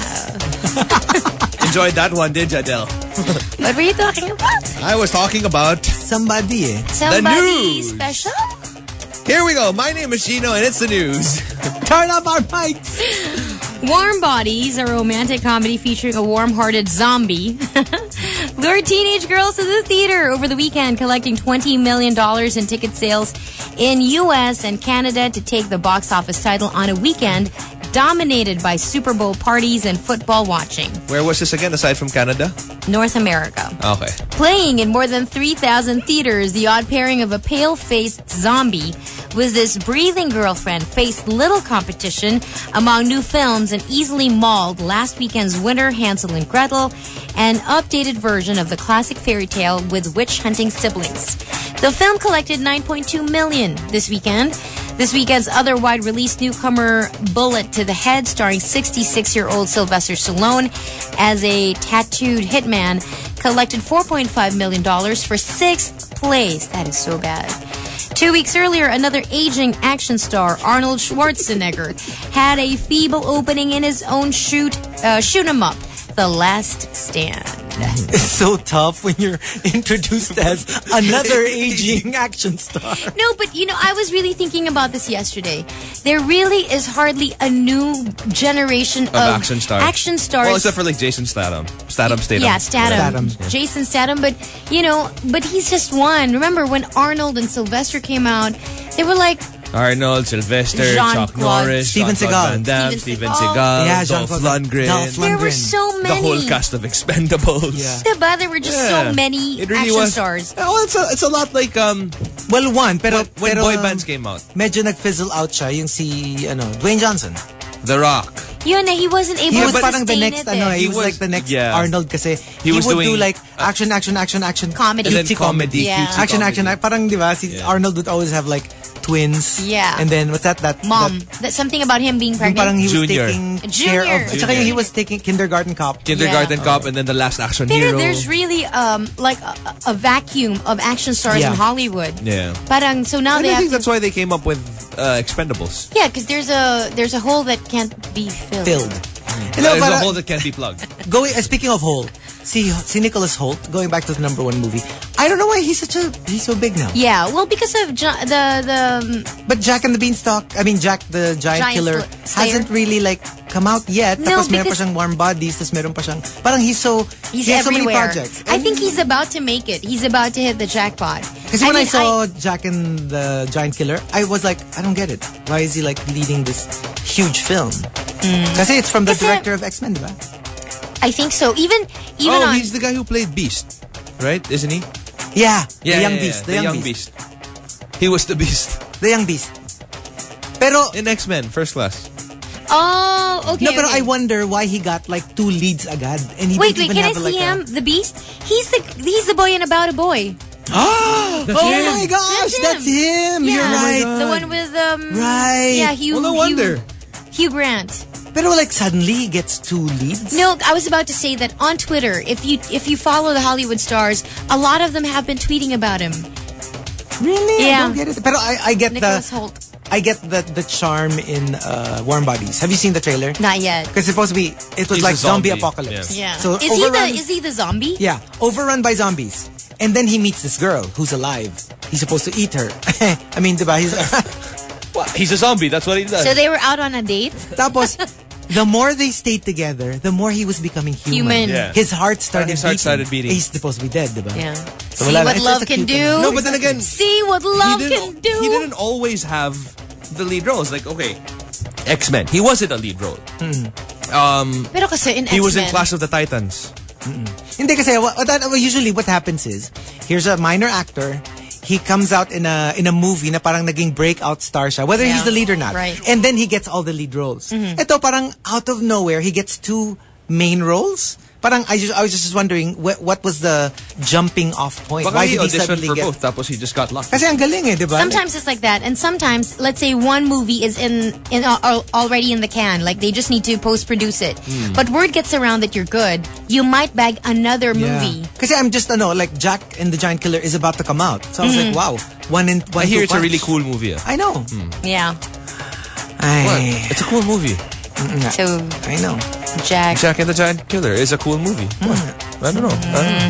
Enjoyed that one, did you, Adele? What were you talking about? I was talking about Somebody. Somebody news. special? Here we go. My name is Gino and it's the news. Turn up our mics. Warm Bodies, a romantic comedy featuring a warm-hearted zombie, lured teenage girls to the theater over the weekend, collecting $20 million in ticket sales in U.S. and Canada to take the box office title on a weekend dominated by Super Bowl parties and football watching. Where was this again, aside from Canada? North America. Okay. Playing in more than 3,000 theaters, the odd pairing of a pale-faced zombie with this breathing girlfriend faced little competition among new films and easily mauled last weekend's winner Hansel and Gretel, an updated version of the classic fairy tale with witch-hunting siblings. The film collected $9.2 million this weekend. This weekend's other wide-release newcomer, Bullet to the Head, starring 66-year-old Sylvester Stallone as a tattooed hitman, collected $4.5 million for 6th place. That is so bad. 2 weeks earlier, another aging action star, Arnold Schwarzenegger, had a feeble opening in his own shoot 'em up, The Last Stand. It's so tough when you're introduced as another aging action star. No, but I was really thinking about this yesterday. There really is hardly a new generation of action stars. Well, except for like Jason Statham. Statham. Yeah, Statham. Jason Statham, but but he's just one. Remember when Arnold and Sylvester came out, they were like Arnold, Sylvester, Chuck Jean-Claude, Norris, Steven Jean-Claude Seagal. Van Damme, Steven Steven Seagal. Seagal, Yeah, Dolph Jean-Claude Lundgren. Dolph there were Lundgren. so many. The whole cast of Expendables. Yeah. Diba? There were just so many It really action was. stars. Oh, it's a lot like Well, one, pero when boy bands came out. medyo nag-fizzle out siya yung si Dwayne Johnson. The Rock. Yun na, he wasn't able He to was parang the sustain next it. he was like the next yeah. Arnold kasi He was would doing, do like action Comedy. And then cutesy comedy. Yeah. cutesy Action, comedy. parang di ba si Arnold would always have like twins. Yeah. And then what's that Mom. That's something about him being yung pregnant. parang he was Junior. taking Junior. care of. At saka yung he was taking Kindergarten Cop. Kindergarten Cop, and then The Last Action Pero Hero. there's really like a vacuum of action stars Yeah. in Hollywood. Yeah. Parang, so now And they I have think to, that's why they came up with Expendables. yeah, because there's a hole that can't be filled. Filled. There's a hole that can't be plugged. Speaking of Holt, see Nicholas Holt, going back to the #1 movie. I don't know why he's so big now. Yeah, well, because of the But Jack and the Beanstalk, Jack the Giant Killer Slayer. hasn't really like come out yet. No, Tapos meron pa because- siyang Warm Bodies, tapos meron pa siyang, parang he has so many everywhere. projects. I think he's about to make it. He's about to hit the jackpot. Kasi when I mean, saw Jack and the Giant Killer, I was like, I don't get it. Why is he like leading this huge film? Kasi it's from the Kasi- director of X-Men, diba? I think so. Even Oh, on he's the guy who played Beast, right? Isn't he? Yeah, Yeah, the Young yeah, Beast. yeah. The Young Beast. He was the Beast. The Young Beast. Pero, In X-Men, First Class. Oh, okay. no, pero okay. I wonder why he got like 2 leads agad. And he Wait, didn't even can I have see like him? The Beast? He's the boy in About a Boy. Oh my gosh, that's him. Yeah. You're right. The one with Right. Yeah, Hugh. Well, no wonder. Hugh Grant. Pero like suddenly he gets 2 leads. No, I was about to say that on Twitter, if you follow the Hollywood stars, a lot of them have been tweeting about him. Really? Yeah. I don't get it. Pero I get Nicholas Holt. I get the charm in Warm Bodies. Have you seen the trailer? Not yet. Because supposed to be it was He's like a zombie. apocalypse. Yeah. So Is he the zombie? Yeah, overrun by zombies. And then he meets this girl who's alive. He's supposed to eat her. Diba? He's a zombie. That's what he does. So they were out on a date? Tapos, the more they stayed together, the more he was becoming human. Yeah. His heart started beating. He's supposed to be dead, diba? Yeah. So See wala what lang. love It's a can cute do. one. no, but then again, See what love can do. He didn't always have the lead roles. Like, okay, X-Men. He wasn't a lead role. Pero kasi in X-Men, He was in Clash of the Titans. Hindi kasi usually what happens is here's a minor actor. He comes out in a movie na parang naging breakout star siya, whether he's the lead or not. Right. And then he gets all the lead roles. Ito parang out of nowhere, he gets 2 main roles. Parang I was just wondering what was the jumping off point? Baka Why he did he auditioned suddenly for get... both tapos he just got lucky. Kasi ang galing eh, di ba? Sometimes it's like that, and sometimes, let's say one movie is already in the can, like they just need to post-produce it. But word gets around that you're good, you might bag another movie. Kasi I'm just like Jack and the Giant Killer is about to come out, so I was like, wow, one I hear it's a really cool movie. I know. Yeah. What? It's a cool movie. So I know. Jack and the Giant Killer is a cool movie. What? I don't know.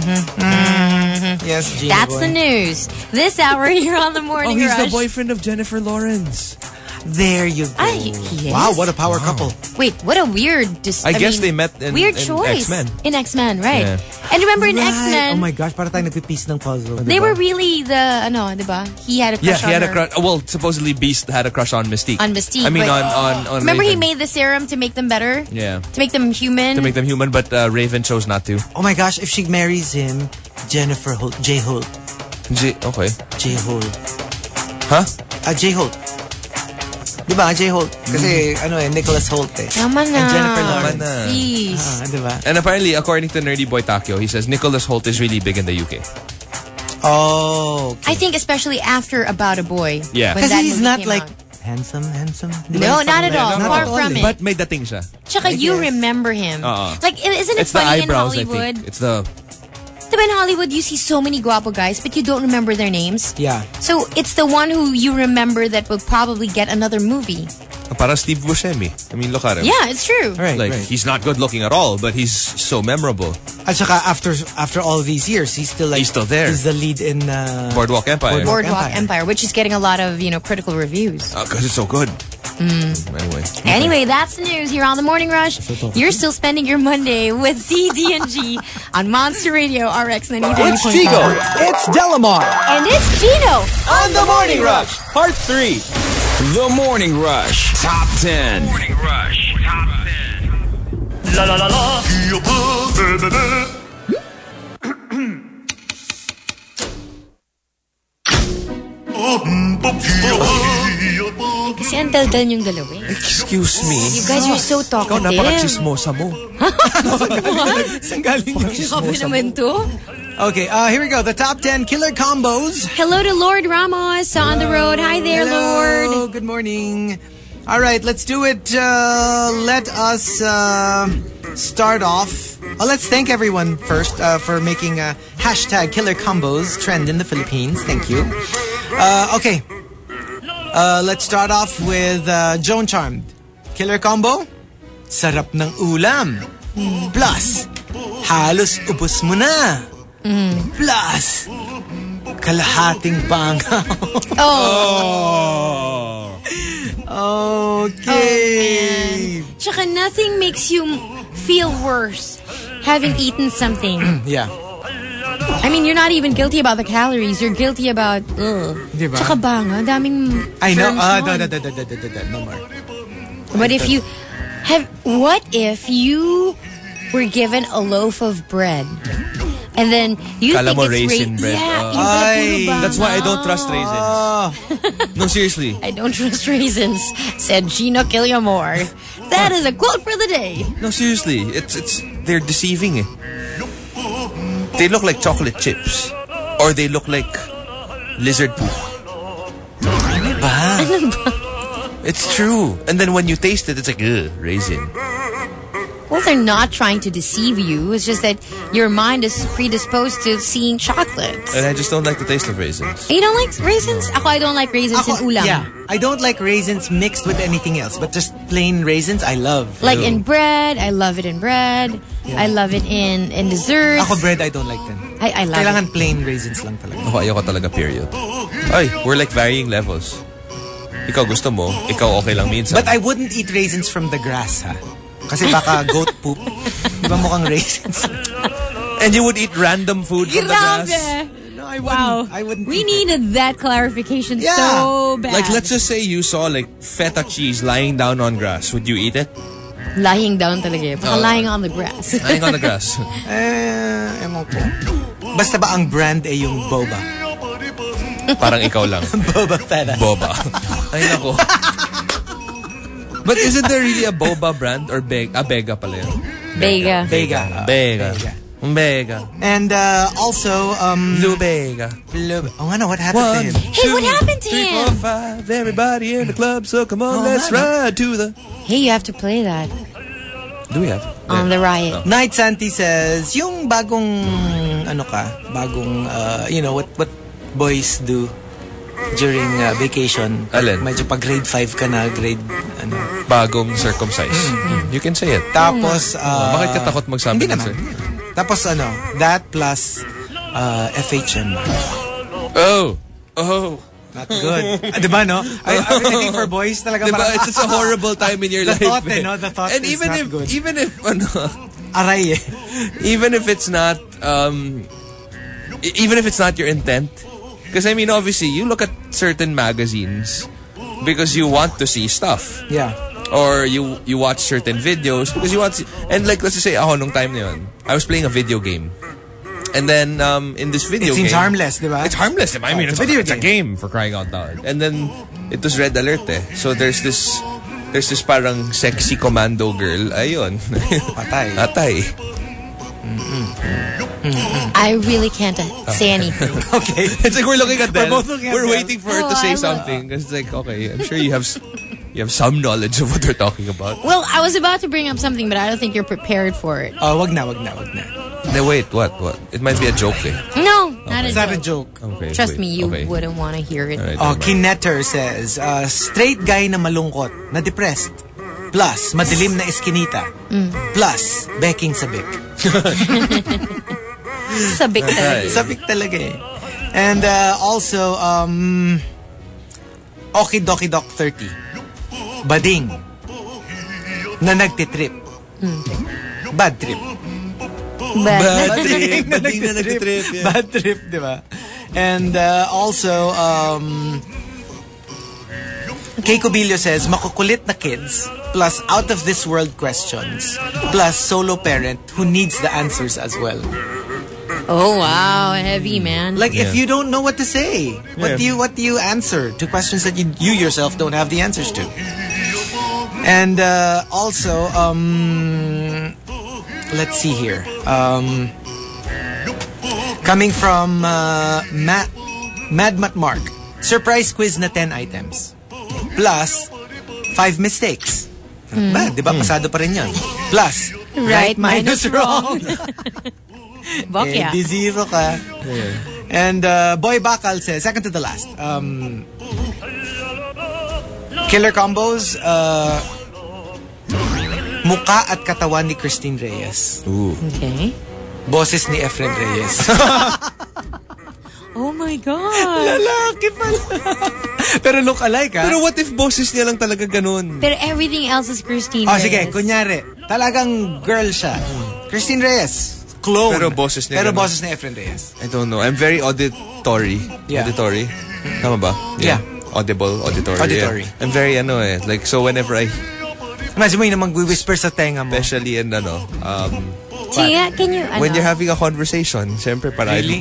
Yes, Gina That's boy. the news. This hour here on the Morning he's Rush. the boyfriend of Jennifer Lawrence. There you go. He is? Wow, what a power couple. Wait, what a weird... I guess they met in weird in choice. X-Men. In X-Men, right. Yeah. And remember in Right. X-Men, Oh my gosh, para tayong nagpipiece ng puzzle. they were really the... diba? He had a crush Yeah, on he had her. a crush. Well, supposedly Beast had a crush on Mystique. On Mystique. I mean, but- on Remember he Raven. made the serum to make them better? Yeah. To make them human? To make them human, but Raven chose not to. Oh my gosh, if she marries him, Jennifer Holt, J. Holt. Okay. J. Holt. Huh? J. Holt. Diba, J. Holt? Kasi, Nicholas Holt eh. Naman na. And Jennifer Lawrence. na. Jeez. Diba? And apparently, according to Nerdy Boy Takyo, he says Nicholas Holt is really big in the UK. Oh. Okay. I think especially after About a Boy. Yeah. when Kasi that he's movie not came like out. handsome. Diba? No, not at all. Not Far at all from eh. it. But may dating siya. Tsaka you remember him. Like, isn't it It's the funny in eyebrows, I Hollywood? think. It's the... Diba in Hollywood, you see so many guapo guys, but you don't remember their names. Yeah. So it's the one who you remember that will probably get another movie. Para Steve Buscemi. I mean, look at him. Yeah, it's true. Right, Like, right. he's not good looking at all, but he's so memorable. At saka after all these years, he's still like... He's still there. He's the lead in... Boardwalk Empire. Boardwalk Empire, which is getting a lot of, critical reviews. Because it's so good. Anyway, that's the news here on The Morning Rush. You're still spending your Monday with CD&G on Monster Radio RX 93.5. It's Chico. It's Delamar. And it's Gino. On the Morning Rush, Part 3. The Morning Rush Top 10. Morning Rush Top 10. La la la la. Kasi ang daldal yung dalawa eh. Excuse me. You guys are so Ikaw, talkative. napaka-chismosa mo. Saan galing yun? Grabe naman to. Okay, here we go. The top 10 killer combos. Hello to Lord Ramos on the road. Hi there, Lord. Hello, good morning. All right, let's do it. Let us start off. Let's thank everyone first for making hashtag killer combos trend in the Philippines. Thank you. Okay. Let's start off with Joan Charmed. Killer combo? Sarap ng ulam. Plus, halos ubos mo na. Plus, kalahating bangaw. Okay. Tsaka nothing makes you feel worse having eaten something. Yeah. I mean, you're not even guilty about the calories. You're guilty about, Diba? Tsaka banga, daming I know. germs nun. No more. But if you what if you were given a loaf of bread and then you Kala think mo it's raisin bread. Yeah, Ah. yung bread puro Ay, banga. That's why I don't trust raisins. No, seriously. I don't trust raisins, said Gino Killiamore. That is a quote for the day. No, seriously. It's they're deceiving. They look like chocolate chips. Or they look like lizard poop. It's true. And then when you taste it, it's like, ugh, raisin. Well, they're not trying to deceive you. It's just that your mind is predisposed to seeing chocolates. And I just don't like the taste of raisins. You don't like raisins? Ako, I don't like raisins in ulam. Yeah. I don't like raisins mixed with anything else, but just plain raisins I love. Like in bread, I love it in bread. I love it in desserts. Ako bread, I don't like them. I love Kailangan it. plain raisins lang talaga. Ako, ayoko talaga, period. Ay, we're like varying levels. Ikaw gusto mo, ikaw okay lang minsan. But I wouldn't eat raisins from the grass, ha? Kasi baka goat poop. Di ba mukhang raisins? And you would eat random food from the grass? No, I wouldn't. Wow. I wouldn't We eat it. needed that clarification Yeah. so bad. Like, let's just say you saw like feta cheese lying down on grass. Would you eat it? Lying down talaga eh. Baka lying on the grass. Lying on the grass. Ewan ko. Basta ba ang brand ay yung boba? Parang ikaw lang. Boba Fett. Boba. Ay, nako. But isn't there really a boba brand? Or Bega pala yun? Bega. Bega. And also, Lubega. Oh, ano, what happened to him? Hey, what happened to 3, him? 4, 5, everybody in the club, so come on, let's ride to the... Hey, you have to play that Do we have? on the riot. Night Santi says, yung bagong, you know, what boys do during vacation. Alin? Medyo pag grade 5 ka na, Bagong circumcise. You can say it. Tapos, Bakit ka takot magsabi hindi ng naman. sir? Tapos that plus FHM. Oh. Not good. Diba, no? I think for boys talaga Diba, parang... it's just a horrible time in your The life. thought, no? The thought and is even not if, good. Even if, Aray eh. even if it's not, even if it's not your intent. Because I mean, obviously, you look at certain magazines because you want to see stuff. Yeah. Or you watch certain videos because you want to, and like, let's just say, ako nung time na yun, I was playing a video game. And then, in this video game... It seems harmless, di ba? It's harmless. I mean, it's it's a game for crying out loud. And then, it was red alert eh. So there's this parang sexy commando girl. Ayun. Atay. I really can't say anything. Okay. It's like we're looking at Del. We're both looking at We're Del. waiting for her to say something. It's like, okay, I'm sure you have some knowledge of what we're talking about. Well, I was about to bring up something, but I don't think you're prepared for it. Oh, wag na. No, wait, what? It might be a joke eh. No, not It's not a joke. Okay, Trust wait, me, you okay. wouldn't want to hear it. All right, Oh, never mind. Kinetter says, straight guy na malungkot, na depressed, plus madilim na eskinita, plus beking sabik. Sabik talaga. Sabik talaga eh. And also, Okie Doc 30. Bading. Na nagtitrip. Bad trip. But Bading na nagtitrip. Yeah. Bad trip, di ba? And also, Keiko Bilio says, makukulit na kids, plus out-of-this-world questions, plus solo parent who needs the answers as well. oh wow, heavy man. Like, if you don't know what to say, what do you answer to questions that you yourself don't have the answers to? And also, let's see here. Coming from Mad Mark, surprise quiz na 10 items. Plus, 5 mistakes. Ba, di ba? Pasado pa rin yun. Plus, Right minus wrong. Eh, di zero ka. And Boy Bakal says, second to the last, killer combos, mukha at katawan ni Christine Reyes. Okay. Boses ni Efren Reyes. Oh my God. Lalaki pala. Pero look alike, ha? Pero what if boses niya lang talaga ganun? But everything else is Christine Oh, Reyes. sige, kunyari, talagang girl siya. Christine Reyes. Clone. Pero boses niya Pero ganun. boses ni Efren Reyes. I don't know. I'm very auditory. Yeah. Auditory? Tama ba? Yeah. Auditory. Auditory. Yeah. I'm very like, so whenever I, Imagine mo yung mag-whisper sa tenga mo. especially in Tia, can you, when you're having a conversation, syempre para Really?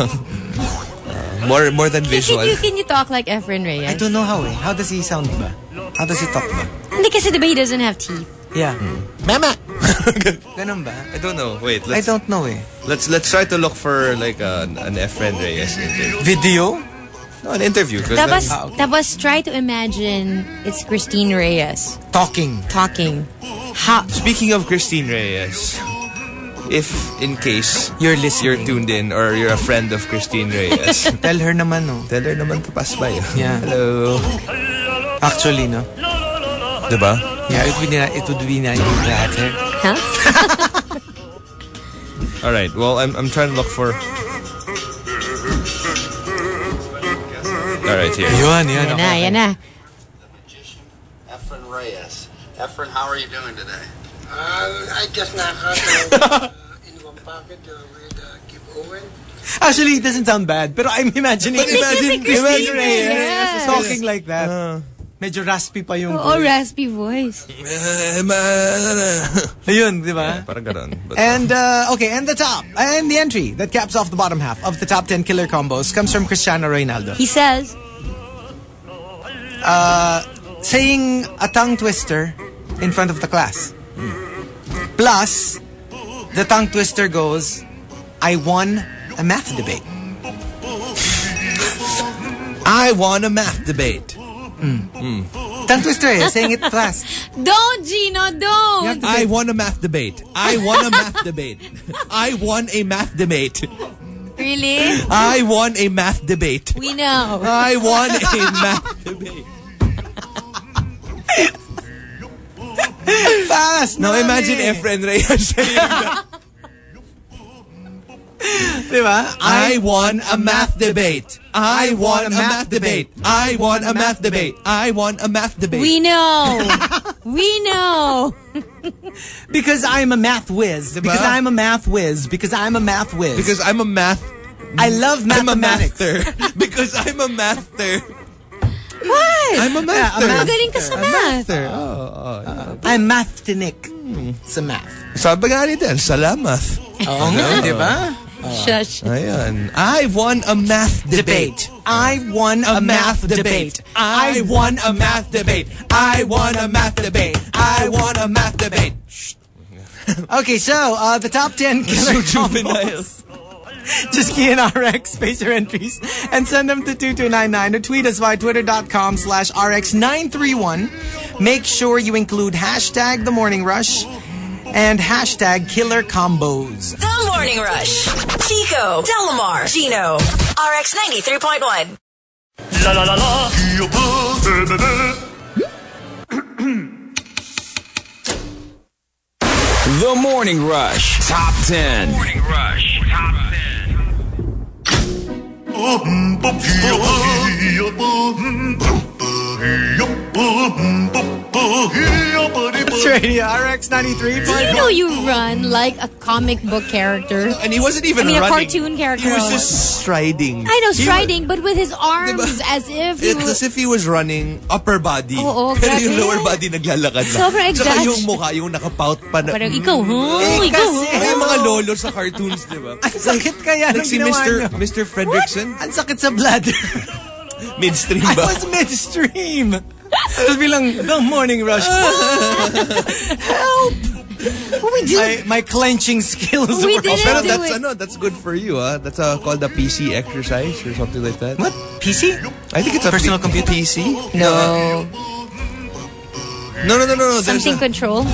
more than visual. Can you talk like Efren Reyes? I don't know how eh. How does he sound ba? How does he talk ba? Hindi kasi diba he doesn't have teeth. Yeah. Mama! Ganun ba? I don't know. Wait, I don't know eh. let's try to look for like an Efren Reyes interview. Video? No, an interview. 'Cause Tapos, then- okay. tapos try to imagine it's Christine Reyes Talking. talking. How? Speaking of Christine Reyes, if in case You're listening. you're tuned in or you're a friend of Christine Reyes, Tell her naman, no? tell her naman to pass by. Yeah. Hello. Actually, no? Diba? Yeah, it would be nice to have her. Huh? All right. Well, I'm trying to look for. All right, here. Yun. Yan na, yan na. Efren Reyes. Efren, how are you doing today? I just not in one pocket with Give Owen. Actually, it doesn't sound bad. Pero I'm imagining. But imagine Christine Reyes Reyes. talking like that. Medyo raspy pa yung Oh, voice. raspy voice. Ayun, di ba? Parang ganun. But, And, okay, and the entry that caps off the bottom half of the top 10 killer combos comes from Cristiano Ronaldo. He says, Saying a tongue twister in front of the class. Plus, the tongue twister goes, I won a math debate. I won a math debate. Tongue twister saying it fast. don't, Gino, don't. I won a math debate. I won a math debate. I won a math debate. Really? I won a math debate. We know. I won a math debate. Fast! Now imagine Efren Reyes saying that. Diba? I won a math debate. I won a math debate. I won a math debate. I won a math debate. We know. We know. Because I'm a math whiz. Because I'm a math whiz. Because I'm a math whiz. Because I'm a math. I love mathematics. I'm a mather. Because I'm a mather. What? I'm a mather. Magaling ka sa math. I'm mathenic sa math. Sabi nga nito, salamat. Oo nga, diba? Shush. Ayan. I won a math debate. I won a math debate. I won a math debate. I won a math debate. I won a math debate. Okay, so the top 10 killer combos. Just key in RX, space your entries, and send them to 2299 or tweet us via twitter.com/RX931. Make sure you include hashtag The Morning Rush and hashtag Killer Combos. The Morning Rush. Chico, Delamar, Gino, RX 93.1. La la la la. The Morning Rush Top 10. Morning Rush Top 10. That's radio, RX 93. Do you know you run like a comic book character? And he wasn't even running. A cartoon character. He was just striding. I know, striding, but with his arms as if he It's as if he was running upper body. Oo, Pero grabe. yung lower body naglalakad lang. Sobrang Tsaka exaggerate. yung mukha, yung nakapout pa na. Parang ikaw, ikaw, Kaya yung mga lolo sa cartoons, di ba? Ang sakit kaya Like nung si ginawa niyo. Mr. Fredrickson. Ang sakit sa bladder. Midstream I ba? was midstream. Tapos bilang, The Morning Rush. Help! we do. My clenching skills We were didn't Pero do that's it. that's good for you, ah. That's called a PC exercise or something like that. What? PC? I think it's a Personal computer? PC. No. No. There's Something control?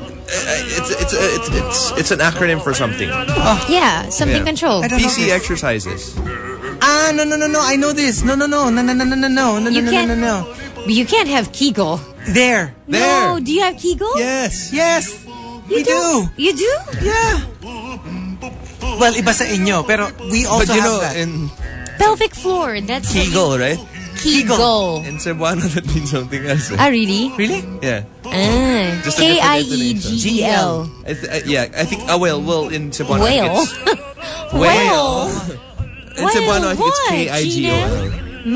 it's an acronym for something. Yeah, something control. I don't know PC this. exercises. No. I know this. No. You can't have Kegel. There. No, do you have Kegel? Yes. Yes. We do. You do? Yeah. Well, iba sa inyo, pero we also But you have know, that. in Pelvic floor. That's Kegel, right? Kegel. In Cebuano, that means something else. Ah, really? Really? Yeah. Just a different K-I-E-G-E-L. I think, well, in Cebuano, Whale. it's whale. In Cebuano, I think it's What, K-I-G-O-L.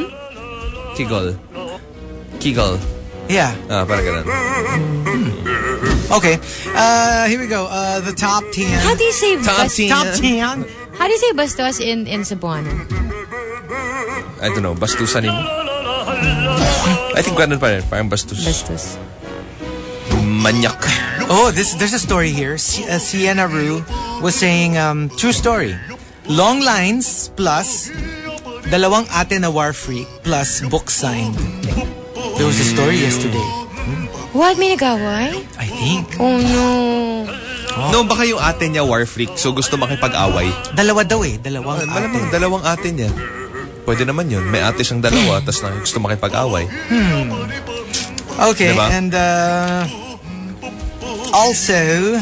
Kegel. Yeah. Parang ganun. Okay. Here we go. The top 10. How do you say Top 10. Top 10. How do you say bastos in Cebuano? I don't know. Bastusan mo. I think ganun pa rin. Parang bastus. Bastos. Manyak. Oh, there's a story here. Sienna Rue was saying, true story. Long lines plus dalawang ate na war freak plus book signed. There was a story yesterday. What? May nag-away? I think. Oh, no. No, baka yung ate niya war freak, so gusto makipag-away. Dalawa daw eh. Dalawang ate. Malamang dalawang ate niya. Pwede naman yun. May ate siyang dalawa, tas na gusto makipag-away. Okay, diba? and also,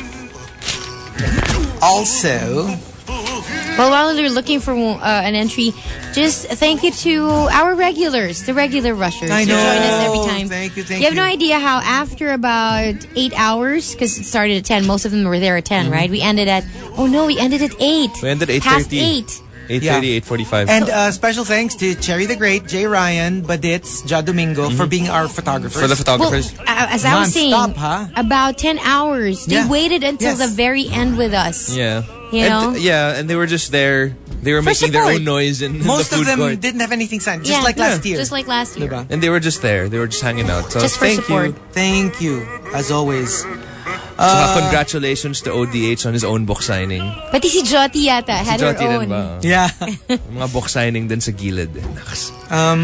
well, while you're looking for an entry, just thank you to our regulars, the regular rushers. I who know. join us every time. Thank you. You have no idea how after about 8 hours, because it started at 10, most of them were there at 10, right? We ended at 8. We ended at Past 8:30. 8. 8:30, 8:45. And special thanks to Cherry the Great, Jay Ryan, Badits, Ja Domingo for being our photographers. For the photographers. Well, as I was saying, Non-stop, huh? about 10 hours. They Yeah. waited until Yes. the very end with us. Yeah. You know? And they were just there. They were For making their support. own noise in Most the food of them court. didn't have anything signed, just Yeah. like last year. Just like last year. Diba? And they were just there. They were just hanging out. So Just for thank support. you. Thank you, as always. Saka congratulations to ODH on his own book signing. Pati si Jyoti yata had her Jyoti rin own. ba? Yeah. Mga book signing din sa gilid. Naks.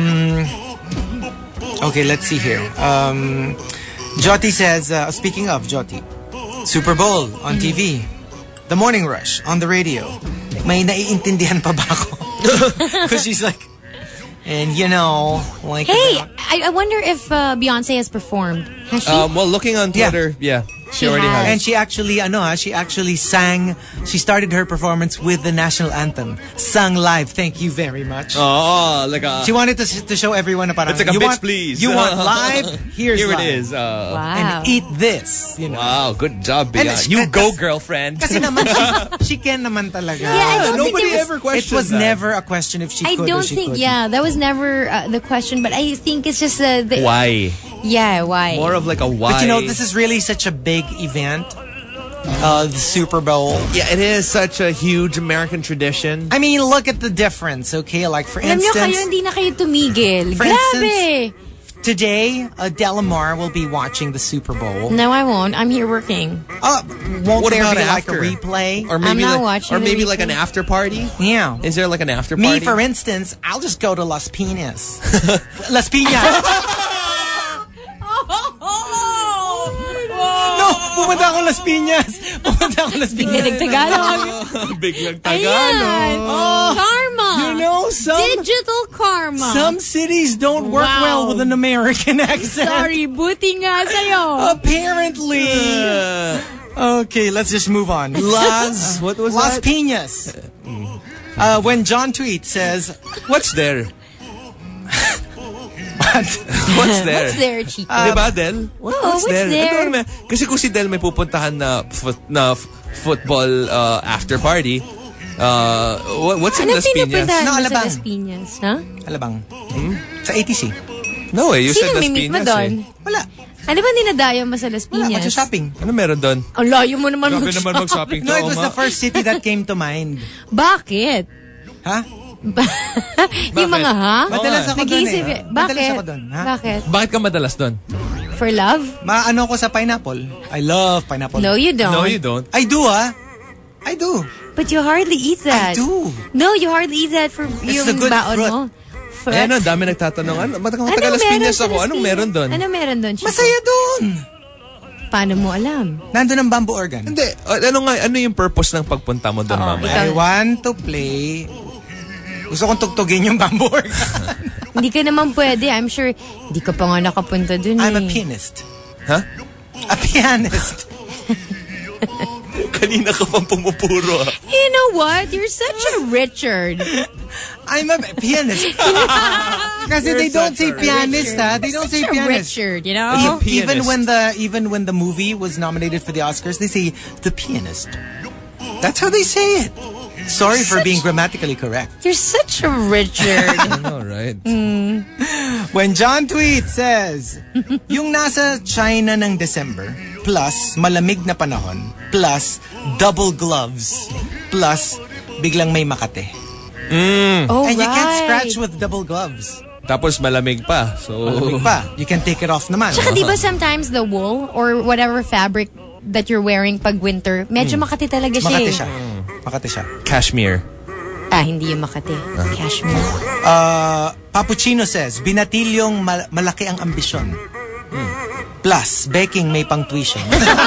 Okay, let's see here. Jyoti says, speaking of Jyoti, Super Bowl on TV, The Morning Rush on the radio. May naiintindihan pa ba ako? Because she's like, and you know, like... Hey, I wonder if Beyonce has performed. Has she? Well, looking on Twitter, yeah. She already has. has. And she actually sang, she started her performance with the national anthem. Sung live, thank you very much. Oh, like a... She wanted to show everyone na parang, It's like a you bitch, want, please. You want live? Here's Here live. it is. Wow. And eat this, you know. Wow, good job, And Beyonce. it's- You go, girlfriend. Kasi naman, she can naman talaga. Yeah, I don't think Nobody there was- ever questioned It was that. never a question if she I could or don't she think, couldn't. yeah, that was never the question, but I think it's just the Why? yeah, why? More of like a why. But you know, this is really such a big event. The Super Bowl. Yeah, it is such a huge American tradition. I mean, look at the difference, okay? Like, for Alam nyo kayo, instance, hindi na kayo tumigil. For Grabe! today, Delamar will be watching the Super Bowl. No, I won't. I'm here working. Won't What there about be like a after? replay? Or maybe not like, watching or the maybe like an replay. after party? Yeah. Is there like an after party? Me, for instance, I'll just go to Las Piñas. Las Piñas. No, pumunta ako Las Piñas. Pumunta ako Las Piñas. Biglang Tagalog. Biglang Ayan. Karma. You know, Digital karma. some cities don't work Wow. well with an American accent. Sorry, buti nga sa'yo. Apparently. Okay, let's just move on. What was Las that? Piñas. When John Tweet says, What's there? What's there? What's there, Chico? Diba, Del? what's there? Ano naman? Kasi kung si Del may pupuntahan na football after party, what's in Ano Las Piñas? pinupuntahan No, mo sa Alabang. Las Piñas? Ha? Alabang, sa ATC. No you Sino said Las may meet mo Piñas doon? Wala. Ano ba dinadayo mo sa Las Wala, Piñas? shopping. Ano meron doon? Ang layo mo naman Grabe naman mag-shopping. mag-shopping No, to. it was the first city that came to mind. Bakit? Ha? Yung mga ha? Madalas ako doon Nag-iisip eh. eh. Madalas Bakit? ako doon. Ha? Bakit? Bakit ka madalas doon? For love? Maano ko sa pineapple. I love pineapple. No, you don't. No, you don't. I do, ha? I do. But you hardly eat that. I do. No, you hardly eat that for It's yung a good baon fruit. mo. Fruit. Ayan, ang dami nagtatanong. Matagal Las meron Piñas sa ako. Las Anong Piñas? meron doon? Ano meron doon, Chico? Masaya doon. Paano mo alam? Nandun ang bamboo organ. Hindi. Ano yung purpose ng pagpunta mo doon, Oo, mama? ikaw. I want to play. Gusto kong tugtugin yung bamboo organ. Hindi ka naman pwede. I'm sure hindi ka pa nga nakapunta dun I'm a eh. pianist. Ha? A pianist. Kanina ka pang pumupuro. You know what? You're such a Richard. I'm a pianist. Kasi they don't say pianist, ha? They don't say Such a pianist. Richard, you know? Even when the movie was nominated for the Oscars, they say the pianist. That's how they say it. Sorry for being grammatically correct. You're such a Richard. All right. When John Tweet says, yung nasa China ng December, plus malamig na panahon, plus double gloves, plus biglang may Makate. Oh, And you can't right. scratch with double gloves. Tapos malamig pa. So, Malamig pa. You can take it off naman. Tsaka di ba sometimes the wool or whatever fabric that you're wearing pag winter, medyo Makati talaga siya Makati eh. siya. Makati siya. cashmere. Ah, hindi yung Makati. Cashmere. Papuchino says, binatilyong malaki ang ambisyon. Plus, Beking may pang tuition.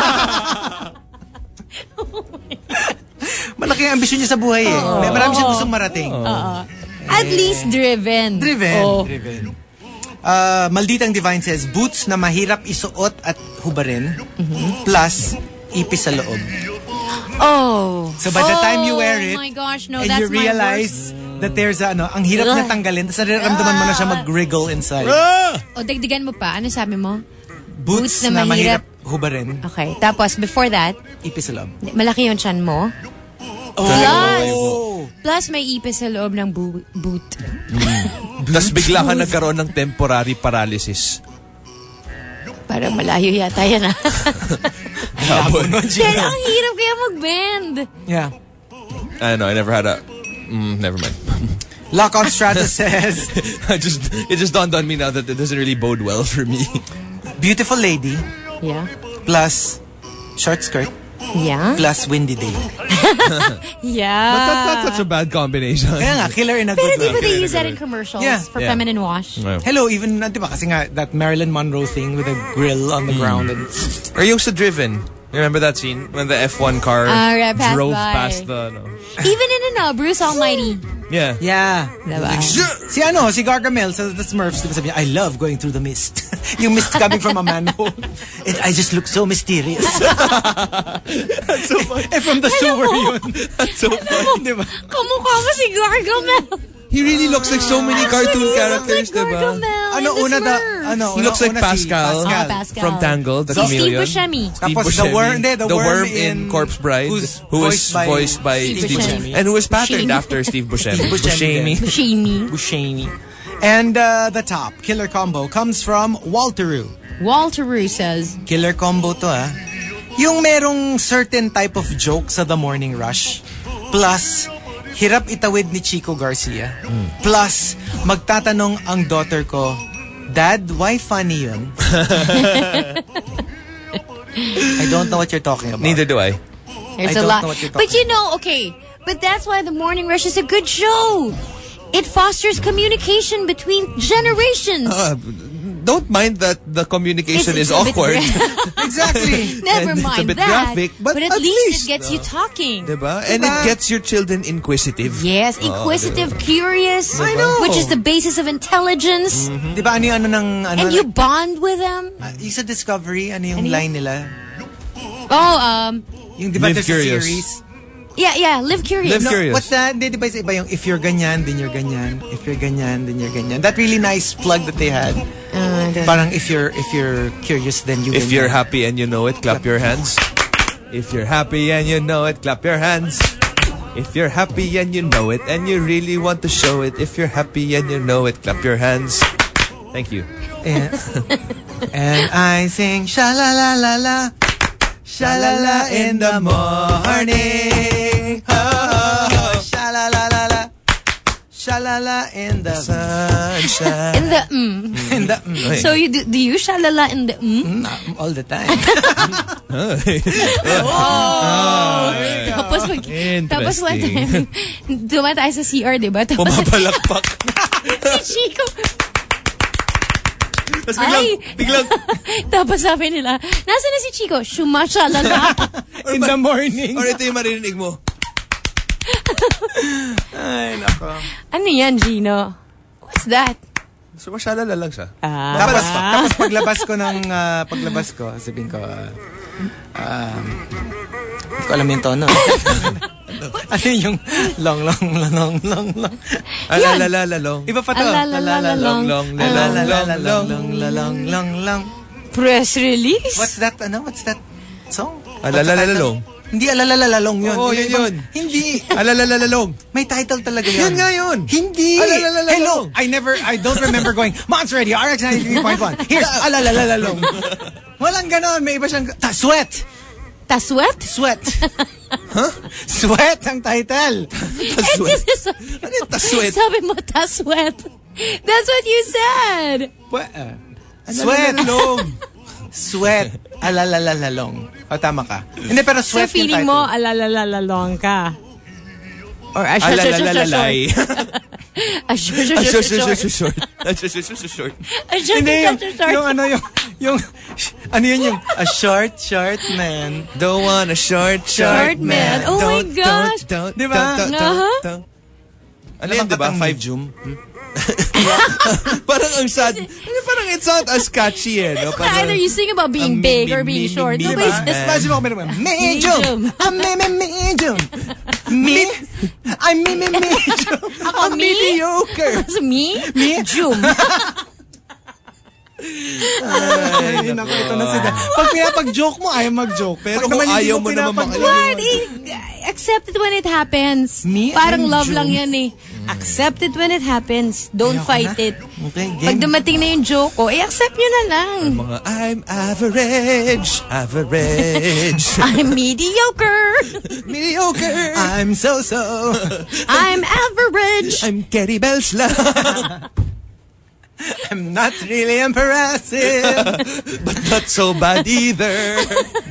Malaki ang ambisyon niya sa buhay eh. Marami siyang gustong marating. At least driven. Driven. Oh. Driven. Malditang Divine says, boots na mahirap isuot at hubarin, plus ipis sa loob. Oh. So by the time you wear it, oh my gosh, no, and that's you realize that there's ang hirap na tanggalin, tapos nararamdaman mo na siya mag-wriggle inside. O, dagdagan mo pa. Ano sabi mo? Boots na mahirap hubarin, Okay. Tapos, before that, ipis sa loob. malaki yung chan mo. Oh. Plus, Plus, may ipis sa loob ng boot. Tapos bigla ka nagkaroon ng temporary paralysis. Para malayo yata yan, ha? Pero ang hirap kaya mag-bend. Yeah. I don't know, I never had a... never mind. Lock on Stratus says... It just dawned on me now that it doesn't really bode well for me. Beautiful lady. Yeah. Plus short skirt. Yeah. Plus windy day. Yeah. But that's such a bad combination. Kaya nga, killer in a Pero good di way. ba they use that in commercials for feminine wash? Hello, even, di ba, kasi nga, that Marilyn Monroe thing with a grill on the ground. And... Or yung sa Driven. You remember that scene? When the F1 car drove past the... No. Even in Bruce Almighty. Yeah. Yeah. Diba? Si Gargamel sa The Smurfs, diba sabi niya, I love going through the mist. Yung mist coming from a manhole. I just look so mysterious. That's so funny. From the sewer yun. That's so funny. Diba? Kamukha mo si Gargamel. He really looks like so many cartoon characters, diba? He looks like Pascal from Tangled, the chameleon. Steve Buscemi. Steve Buscemi. The worm in Corpse Bride, who was voiced by Steve Buscemi. And who was patterned after Steve Buscemi. Buscemi. And the top killer combo comes from Walteru. Walteru says, killer combo to, ah. Yung merong certain type of joke sa The Morning Rush, plus hirap itawid ni Chico Garcia, plus magtatanong ang daughter ko, Dad, why funny yun? I don't know what you're talking about. Neither do I. There's a lot. But you know, okay, but that's why The Morning Rush is a good show. It fosters communication between generations. Don't mind that the communication is awkward. Exactly. Never mind it's a bit that. graphic, but at least it gets you talking. Diba? And it gets your children inquisitive. Yes, inquisitive, curious. I know. Which is the basis of intelligence. Diba, and you bond with them. Yung sa Discovery, ano yung line nila? Yung diba there's a series? Yeah, live curious. Curious. What's that? Diba isa iba yung if you're ganyan, then you're ganyan. If you're ganyan, then you're ganyan. That really nice plug that they had. Parang if you're curious, then you. If ganyan. you're happy and you know it, clap your hands. If you're happy and you know it, clap your hands. If you're happy and you know it and you really want to show it, if you're happy and you know it, clap your hands. Thank you. And I sing sha la la la la. Sha-la-la in the morning. Oh, sha-la-la-la-la. Sha-la-la in the sunshine. In the So you do you sha-la-la in the all the time. Tapos one time, dumaan tayo sa CR, diba? Pumapalakpak. Si Chico. Tapos biglang. Tapos sabi nila, nasa na si Chico? Shumashalala. In the morning. Or ito yung maririnig mo. Ay, nako. Ano yan, Gino? What's that? Sumashalala lang siya. Tapos paglabas ko, sabihin ko, hindi ko alam yung tono. Ano yung long. Alalalalong. Iba pa to. Alalalalong. Long. Press release? What's that song? Alalalalong. Hindi alalalalong yun. Oo, yun. Hindi. Alalalalong. May title talaga yun. Yun nga yun. Hindi. Alalalalong. Hello. I don't remember going, Monster Radio, RX 93.1. Here's alalalalong. Walang ganon. May iba siyang, Sweat. Taswet? Sweat. Huh? Sweat ang title. Ano yung taswet? Sabi mo, taswet. That's what you said. Sweat. Sweat. Alalalalong. O, tama ka. Hindi, pero sweat so feeling mo, alalalalong ka. Or alalalalay. Short. Hindi, yung a short man. Don't want a short man. Oh my gosh. Don't. Diba? Ano yan, diba? 5 June? Parang ang sad. Parang it's not as catchy eh. No? Either you sing about being big or being short. Diba? Medium. I'm medium. Ako, mediocre. Me? Jum. Ay, naku, ito na sila. Pag pinapag-joke mo, ayaw mag-joke. Pero kung ayaw mo naman makinig. What? Accept it when it happens. Parang love lang yan eh. Accept it when it happens. Don't fight it. Okay, Pag dumating na yung joke ko, accept nyo na lang. Mga I'm average. I'm mediocre. Mediocre. I'm so-so. I'm average. I'm Kerry Bells lang. I'm not really impressive. But not so bad either.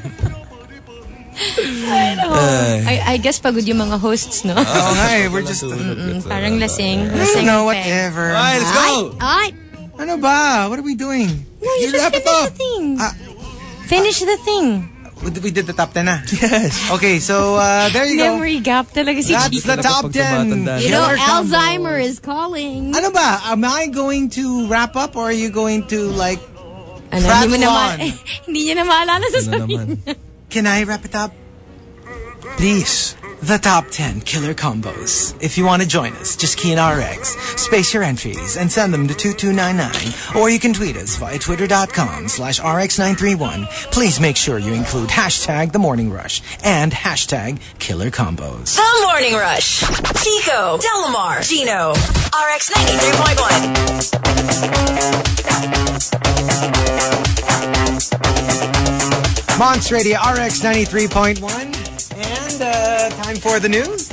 I guess pagod yung mga hosts, no? Oh, hi. We're just... Parang lasing. No, whatever. Alright, let's go. Ay, Ano ba? What are we doing? no, you just wrap it finish up. the thing. Finish the thing. We did the top 10 na. Yes. Okay, so there you go. Memory gap talaga si That's Chico. the top 10. You know, Killer combos. Alzheimer is calling. Ano ba? Am I going to wrap up or are you going to like Ano, rattle hindi mo on? hindi niya na maalala sa sabihin. Can I wrap it up? Please. The top 10 killer combos. If you want to join us, just key in RX, space your entries, and send them to 2299. Or you can tweet us via twitter.com/RX931. Please make sure you include hashtag The Morning Rush and hashtag Killer Combos. The Morning Rush. Chico, Delamar, Gino, RX 93.1. Monster Radio RX 93.1. And time for the news.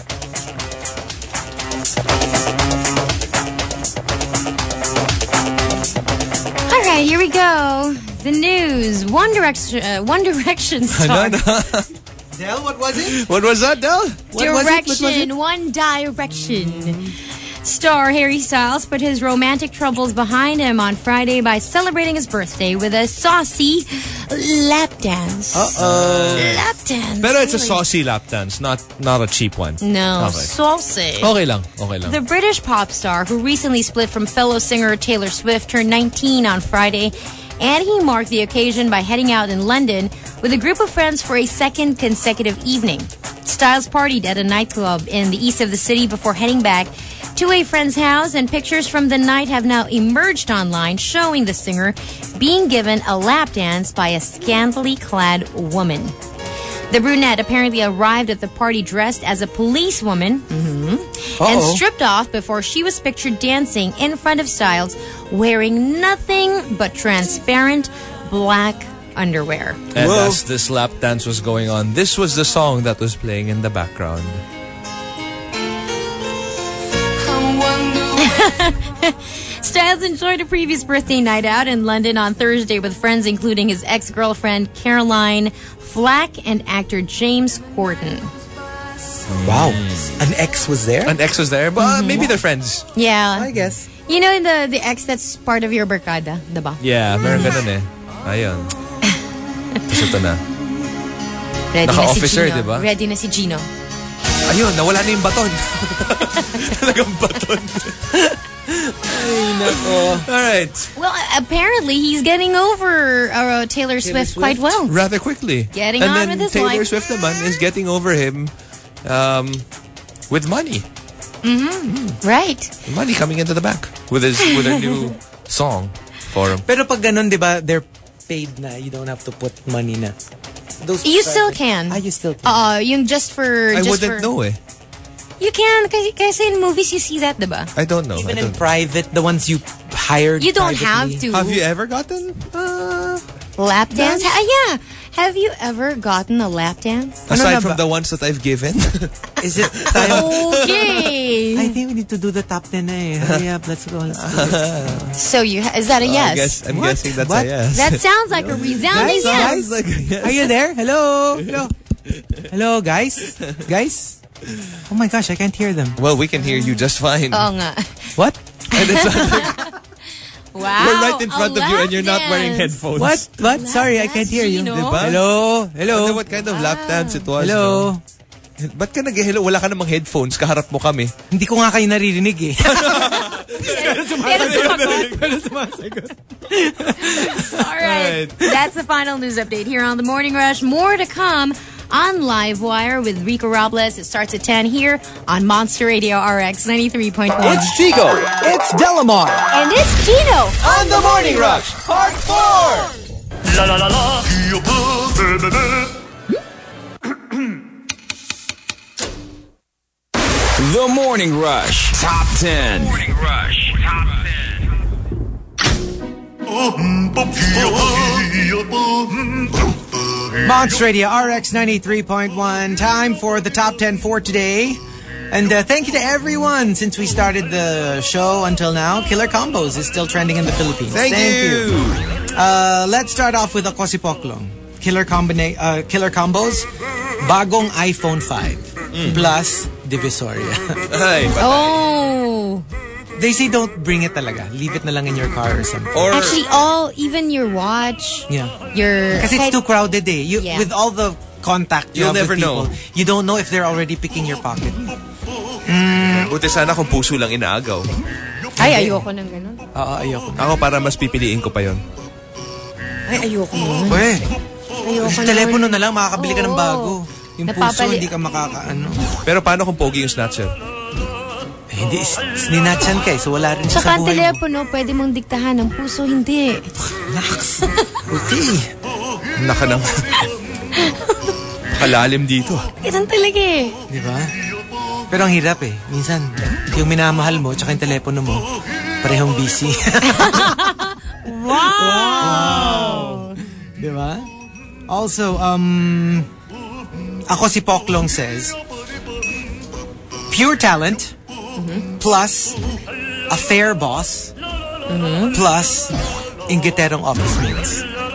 All right, here we go. The news. One Direction star. Del, what was it? What was that, Del? Direction. One Direction. Star Harry Styles put his romantic troubles behind him on Friday by celebrating his birthday with a saucy lap dance. Lap dance. Pero it's a saucy lap dance, not a cheap one. No, Okay. saucy. Okay lang. The British pop star, who recently split from fellow singer Taylor Swift, turned 19 on Friday, and he marked the occasion by heading out in London with a group of friends for a second consecutive evening. Styles partied at a nightclub in the east of the city before heading back to a friend's house, and pictures from the night have now emerged online showing the singer being given a lap dance by a scantily clad woman. The brunette apparently arrived at the party dressed as a policewoman and stripped off before she was pictured dancing in front of Styles wearing nothing but transparent black underwear. And as this lap dance was going on, this was the song that was playing in the background. Styles enjoyed a previous birthday night out in London on Thursday with friends including his ex-girlfriend Caroline Flack and actor James Corden. Wow. An ex was there? An ex was there, but maybe they're friends. Yeah. I guess. You know the ex that's part of your barkada, diba? Yeah, meron ganun eh. Ayun. Tapos ito na. Ready na si Naka-officer, Gino. diba? Ready na si Gino. Ayun, nawala na yung baton. Talagang baton. Ay, nako. Alright. Well, apparently he's getting over Taylor Swift quite well. Rather quickly. Getting and on then with his Taylor life. Swift naman is getting over him with money. Right. Money coming into the bank with her new song for him. Pero pag ganun, di ba, they're paid na. You don't have to put money na. Those You private- still can. You still can. Yung just for... I just wouldn't for, know eh. You can, kasi in movies you see that, diba? I don't know. Even I in don't. private, the ones you hired You don't privately. have to. Have you ever gotten Lap dance? Yeah. Have you ever gotten a lap dance? aside na from ba? the ones that I've given? Is it time? Okay. I think we need to do the top 10 na eh. Hurry up, let's go. Let's do it. So is that a yes? I'm guessing that's What? a yes. That sounds like a resounding yes. Sounds like a yes. Are you there? Hello? Hello? Hello, guys? Guys? Oh my gosh, I can't hear them. Well, we can hear you just fine. Oo nga. What? And it's like, Wow. we're right in front a of you and you're not lap wearing dance. headphones. What? What? Sorry, I can't hear you. Gino. Diba? Hello? I Hello? wonder what kind of lap dance it was. Hello? No? Ba't ka nag-hello? Wala ka namang headphones. Kaharap mo kami. Hindi ko nga kayo naririnig eh. Pero sumagot. All right. That's the final news update here on The Morning Rush. More to come on Livewire with Rico Robles. It starts at 10 here on Monster Radio RX 93.1. It's Chico. It's Delamar. And it's Gino. On the Morning Rush, Part 4. La la la la. The Morning Rush Top 10. Morning Rush Top 10. Monster Radio RX 93.1. Time for the top 10 for today. And thank you to everyone since we started the show until now. Killer Combos is still trending in the Philippines. Thank you. Let's start off with Ako Si Poklong. Killer Combos. Bagong iPhone 5 plus Divisoria. Ay, Oh. They say don't bring it talaga. Leave it na lang in your car or something. or Actually, even your watch, Yeah. your... Because it's too crowded eh. Yeah. With all the contact you You'll have never with people, know. you don't know if they're already picking your pocket. buti sana kung puso lang inaagaw. Ay, ayoko ng ganun. Oo, ayoko. Ako para mas pipiliin ko pa yon. Ay, ayoko nun. Uy, Ayoko sa nun. telepono na lang, makakabili ka ng Oo. bago. Yung puso, Napapali- hindi ka makakaano. Pero paano kung pogi yung snatcher? Eh, hindi, ninatchan ka eh, so wala rin siya Saka sa ang buhay mo. telepono, pwede mong diktahan. Ang puso, hindi. Naks. Okay. Naka nang kalalim dito. Ganun talaga eh. Di ba? Pero ang hirap eh. Minsan, yung minamahal mo, tsaka yung telepono mo, parehong busy. Wow! Di ba? Also, Ako Si Poklong says, pure talent, plus a fair boss, plus inggiterong office mates.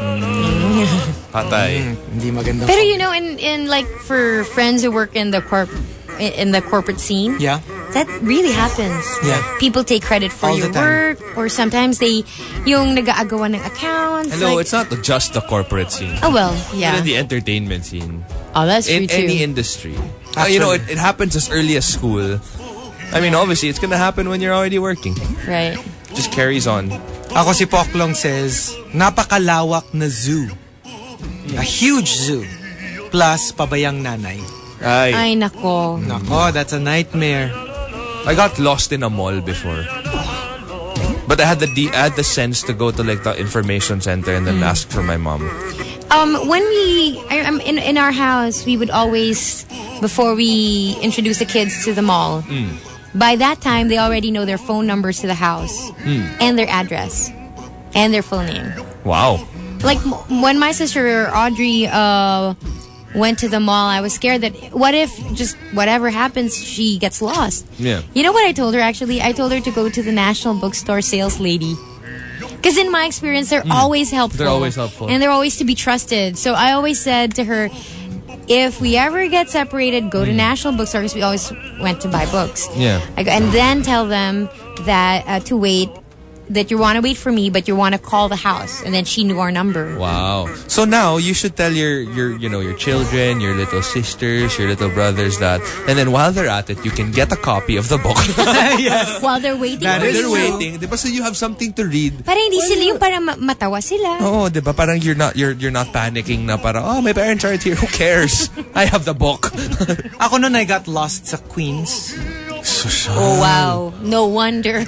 Patay. Hindi maganda. Pero you know, in like for friends who work in the corporate scene, Yeah. that really happens. Yeah. People take credit for All your the time. work, or sometimes yung nag-aagawan ng accounts. Hello, like, it's not just the corporate scene. oh well, Even yeah. the entertainment scene. Oh, that's true In too. any industry. You know, it happens as early as school. I mean, obviously, it's gonna happen when you're already working. Right. Just carries on. Ako Si Poklong says, napakalawak na zoo. A huge zoo. Plus, pabayang nanay. Ay, nako. Nako, that's a nightmare. I got lost in a mall before. But I had the sense to go to like the information center and then ask for my mom. When in our house, we would always, before we introduce the kids to the mall, by that time, they already know their phone numbers to the house and their address and their full name. Wow. Like when my sister Audrey went to the mall, I was scared that what if just whatever happens, she gets lost. Yeah. You know what I told her actually? I told her to go to the National Bookstore sales lady. Because in my experience, they're always helpful. They're always helpful. And they're always to be trusted. So I always said to her, if we ever get separated, go to National Bookstore, because we always went to buy books. Yeah. And then tell them that to wait, that you want to wait for me, but you want to call the house. And then she knew our number. Wow. So now you should tell your children, your little sisters, your little brothers that, and then while they're at it, you can get a copy of the book. Yes. While they're waiting for They're you. waiting. Diba? So you have something to read. Para hindi sila yung para matawa sila. Oh, diba? Parang you're not panicking na parang, oh, my parents aren't here. Who cares? I have the book. Ako noon, I got lost sa Queens. Oh, wow. No wonder.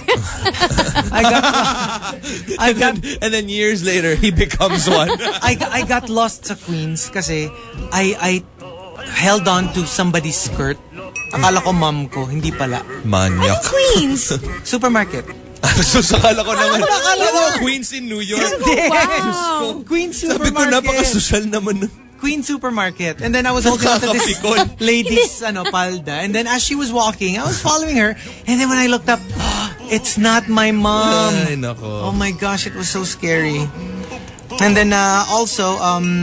And then years later, he becomes one. I got lost sa Queens kasi I held on to somebody's skirt. Akala ko mom ko, hindi pala. Manyak. Queens. Supermarket. So, sakala ko naman. Akala ko Queens in New York. Wow. Queen Sabi ko, Supermarket. napaka-social naman. Queen Supermarket. And then I was holding on to this Nakakapikon. lady's palda. And then as she was walking, I was following her. And then when I looked up, it's not my mom. Ay, nako. Oh my gosh, it was so scary. And then also,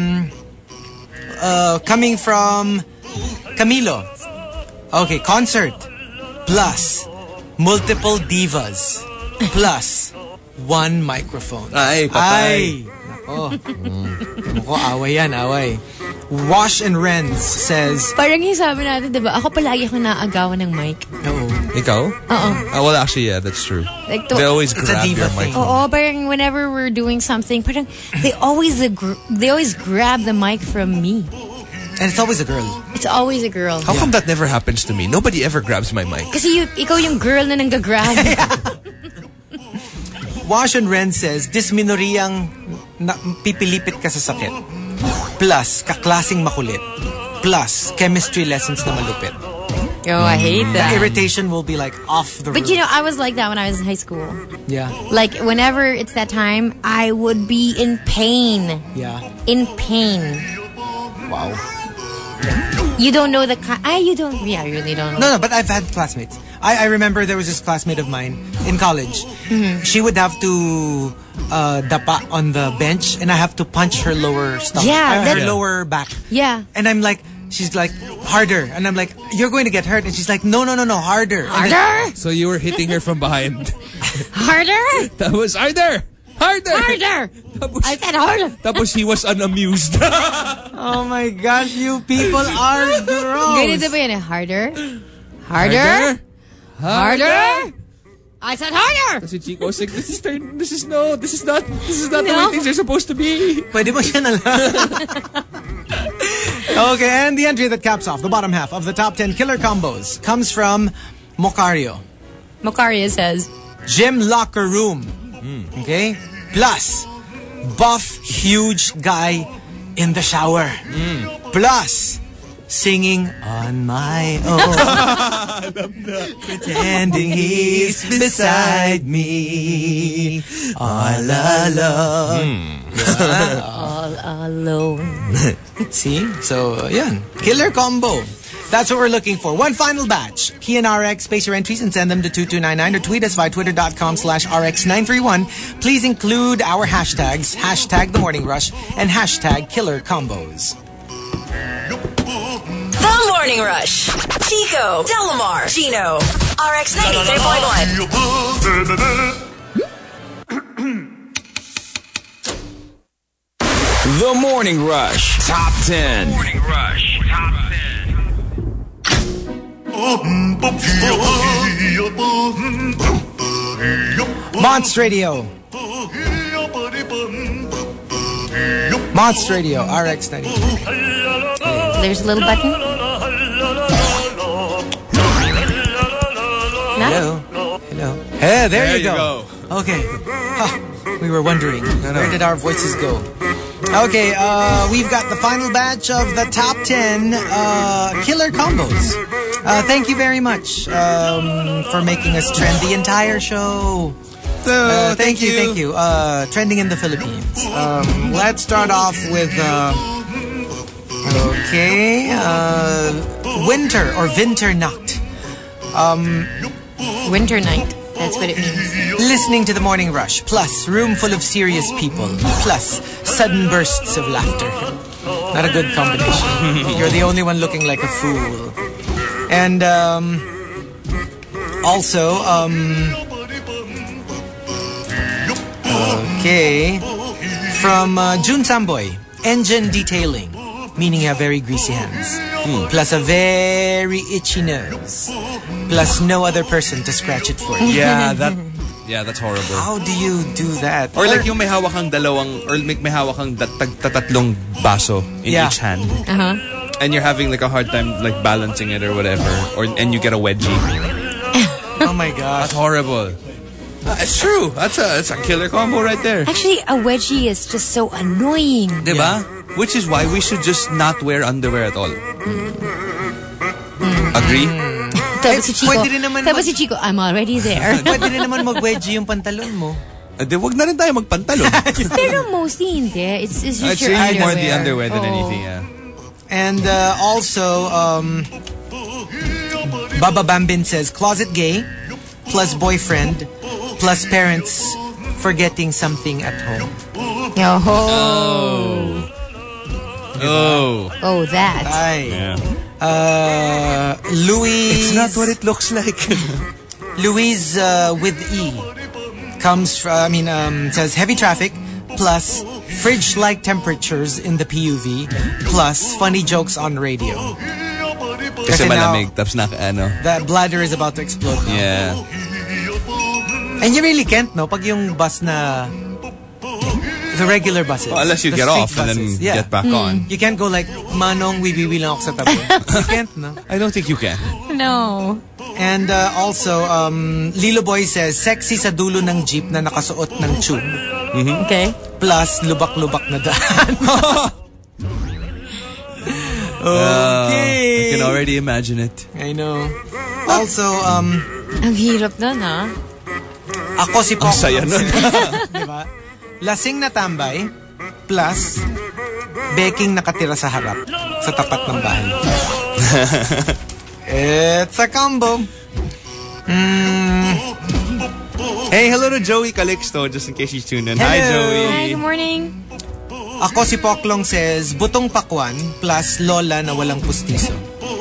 coming from Camilo. Okay, concert. Plus, multiple divas. Plus, one microphone. Ay, patay. Ay. Nako. Nako, away yan, away. Wash and Renz says, Parang yung sabi natin, diba? Ako palagi ako naagawan ng mic. oo. Ikaw? Oo. Well, actually, yeah, that's true. Like, They always It's a grab diva your thing. microphone. Oo, parang whenever we're doing something, parang they always grab the mic from me. And it's always a girl. It's always a girl. How come that never happens to me? Nobody ever grabs my mic. Kasi ikaw yung girl na nanggagrab. Wash and Ren says, disminoriyang pipilipit ka sa sakit. Plus, kaklasing makulit. Plus, chemistry lessons na malupit. Oh, I hate that. The irritation will be like off the roof. But you know, I was like that when I was in high school. Yeah. Like, whenever it's that time, I would be in pain. Yeah. In pain. Wow. You don't know the kind... you don't... Yeah, you really don't know. No, but I've had classmates. I remember there was this classmate of mine in college. Mm-hmm. She would have to dapa on the bench and I have to punch her lower stomach. Yeah. Her lower back. Yeah. And I'm like... She's like, harder. And I'm like, you're going to get hurt. And she's like, no, harder. Harder? So you were hitting her from behind. Harder? That was harder. Harder. Harder. I said harder. Tapos he was unamused. Oh my gosh, you people are gross. Ganito ba yun? Harder? Harder? Harder? I said harder. Si Chico was like, this is not the way things are supposed to be. Pwede mo siya na lang. Okay, and the entry that caps off the bottom half of the top 10 killer combos comes from Mocario. Mocario says, Gym locker room. Okay? Plus, buff, huge guy in the shower. Plus, singing on my own. Pretending he's beside me. All alone. all alone. See? So, yan. Killer combo. That's what we're looking for. One final batch. Key and RX, space your entries and send them to 2299 or tweet us via twitter.com/RX931. Please include our hashtags, hashtag The Morning Rush and hashtag Killer Combos. The Morning Rush. Chico, Delamar, Gino, RX 93.1. The Morning Rush Top 10. Morning Rush Top 10. Monster Radio. Monster Radio, RX 90. There's a little button. Hello. Hey, there you go. Okay. We were wondering, where did our voices go? Okay, we've got the final batch of the top 10 killer combos. Thank you very much for making us trend the entire show. Thank you. Trending in the Philippines. Let's start off with Winter or Winternacht. Winter night. That's what it means. Listening to the Morning Rush, plus room full of serious people, plus sudden bursts of laughter. Not a good combination. You're the only one looking like a fool. And also, from Jun Samboy, engine detailing, meaning you have very greasy hands, plus a very itchy nose, plus no other person to scratch it for you. Yeah, that's horrible. How do you do that? Or like yung may hawak kang dalawang, or may hawak kang tatlong baso in each hand. And you're having like a hard time like balancing it or whatever. And you get a wedgie. Oh my god. That's horrible. It's true. That's a killer combo right there. Actually, a wedgie is just so annoying. Diba? Yeah. Which is why we should just not wear underwear at all. Agree? Tapos si Chico, I'm already there. Pwede rin naman mag-wedgie yung pantalon mo. Wag na rin tayo magpantalon. Pero mostly hindi. It's just your really underwear. more the underwear than anything, yeah. And also, Baba Bambin says, closet gay, plus boyfriend, plus parents forgetting something at home. Oh, that. Yeah. Louise. It's not what it looks like. Louise with E comes from, says heavy traffic plus fridge-like temperatures in the PUV plus funny jokes on radio. Kasi malamig, tapos the bladder is about to explode now. Yeah. And you really can't, no? Pag yung bus na The regular buses. Unless you the get street off and then buses. Yeah. get back on. You can't go like, Manong, wiwiwi lang ako sa tabi. You can't, no? I don't think you can. No. And also, Lilo Boy says, sexy sa dulo ng jeep na nakasuot ng tube. Okay. Plus, lubak-lubak na daan. Okay. I can already imagine it. I know. Also, Ang hirap na, ha? ako si Pok. Ang saya nun. Diba? Lasing na tambay, plus, beking nakatira sa harap, sa tapat ng bahay. It's a combo. Hey, hello to Joey Calixto, just in case she's tuned in. Hi, Joey. Hi, good morning. Ako si Poklong says, butong pakwan plus lola na walang pustiso.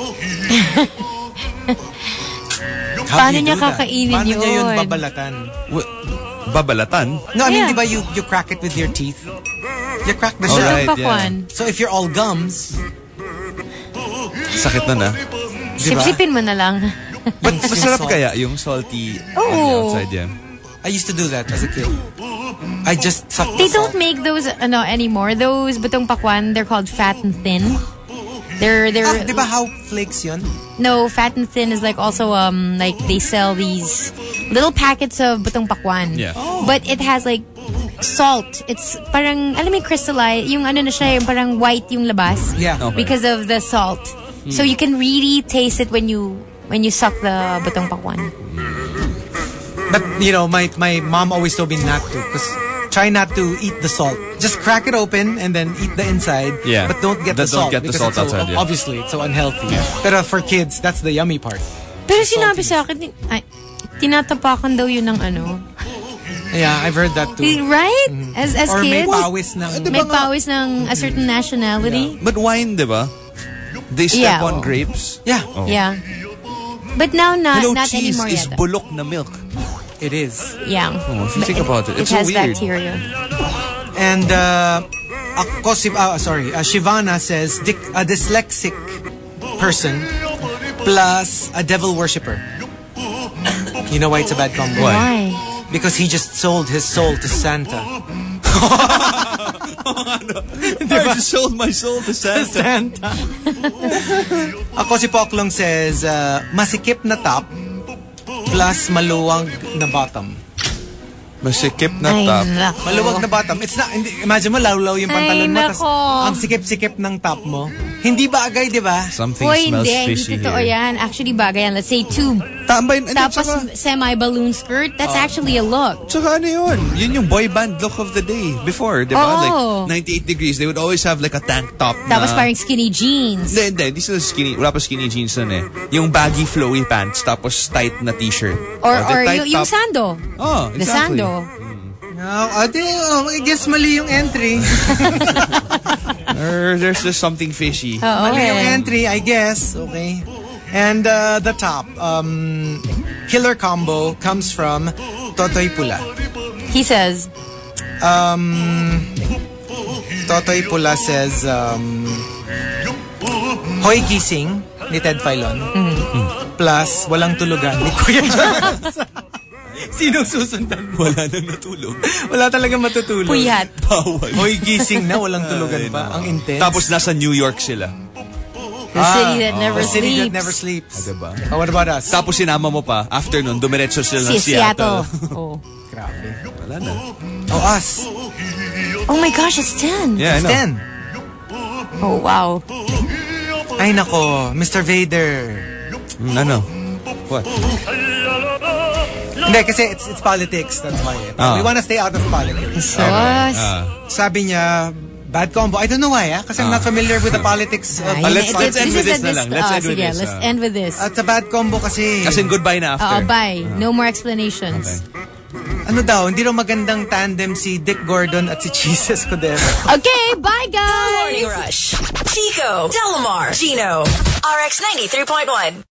Paano niya kakainin Paano yun? niya yun babalatan? Babalatan? No, I mean, Yeah. di ba you crack it with your teeth? You crack the shell. Alright, Pakwan. So if you're all gums, Sakit na na. diba? Sipsipin mo na lang. But masarap salt. kaya yung salty on the Oh. outside, yeah. I used to do that as a kid. I just sucked They the salt. don't make those anymore. Those butong pakwan, they're called fat and thin. They're Di ba how flakes yun? no, fat and thin is like also like they sell these little packets of butong pakwan. Yeah. But it has like salt. It's parang alam mo yung crystalline, yung ano na siya, yung parang white yung labas. Yeah. Okay. Because of the salt. So you can really taste it when you suck the butong pakwan. But, you know, my mom always told me not to. Because try not to eat the salt. Just crack it open and then eat the inside. Yeah. But don't get the Don't salt. get the because salt it's so, outside, yeah. obviously, it's so unhealthy. But for kids, that's the yummy part. Pero sinabi sa akin, ay, tinatapakan daw yun ng ano. Yeah, I've heard that too. Right? As Or may kids? pawis ng... May pawis ng a certain nationality. But wine, di ba? They step Yeah. on grapes. Yeah, Oh. Yeah. But now Hello, not cheese anymore is yet. bulok na milk. it is. Yeah. Oh, if you think about it, it's it so has weird. bacteria. And ako Shivana says a dyslexic person plus a devil worshipper. You know why it's a bad combo? Why? Because he just sold his soul to Santa. I just sold my soul to Santa. Santa. Ako si Poklong says masikip na top plus maluwag na bottom. Masikip na Ay, top. nako. Maluwag na bottom. It's not, imagine mo, lawlaw yung pantalon mo. Ay, Tas, nako. ang sikip-sikip ng top mo. Hindi bagay, di ba? Something Hoy, smells hindi fishy totoo here. yan. Actually, bagay yan. Let's say tube. Tambay, Tapos semi-balloon skirt. That's actually a look. Tsaka ano yun? Yun yung boy band look of the day before, di ba? Oh. Like 98 degrees, they would always have like a tank top Tapos na... parang skinny jeans. Hindi. Di sila skinny. Wala pa skinny jeans nun eh. Yung baggy, flowy pants, tapos tight na t-shirt. Or the tight yung top- sando. Oh, The exactly. sando. I guess mali yung entry. Or there's just something fishy. Mali yung entry, I guess. Okay. And the top, killer combo comes from Totoy Pula. He says, Totoy Pula says, Hoy Gising ni Ted Filon plus Walang Tulugan ni Kuya Charles. Sinong susundan mo? Wala nang natulog. Wala talagang matutulog. puyat. Bawal. Hoy gising na, walang tulugan pa. Ang intense. Tapos nasa New York sila. The city that never the city sleeps. that never sleeps. Diba? Oh, what about us? Tapos sinama mo pa, after nun, dumiretso sila ng Seattle. Seattle. Oh. Grabe. Wala na. Oh, us. Oh my gosh, it's 10. Yeah, I It's know. 10. Oh, wow. Ay nako, Mr. Vader. Ano? What? Hindi, kasi it's politics. That's why. We wanna stay out of politics. So, Sabi niya, bad combo. I don't know why, kasi I'm not familiar with the politics. let's end with this na lang. Let's end with sige, this. let's end with this. It's a bad combo kasi. Kasi goodbye na after. Bye. No more explanations. Ano daw, hindi daw magandang tandem si Dick Gordon at si Jesus Codero. Okay, bye guys! Morning Rush. Chico, Delamar, Gino, RX 93.1.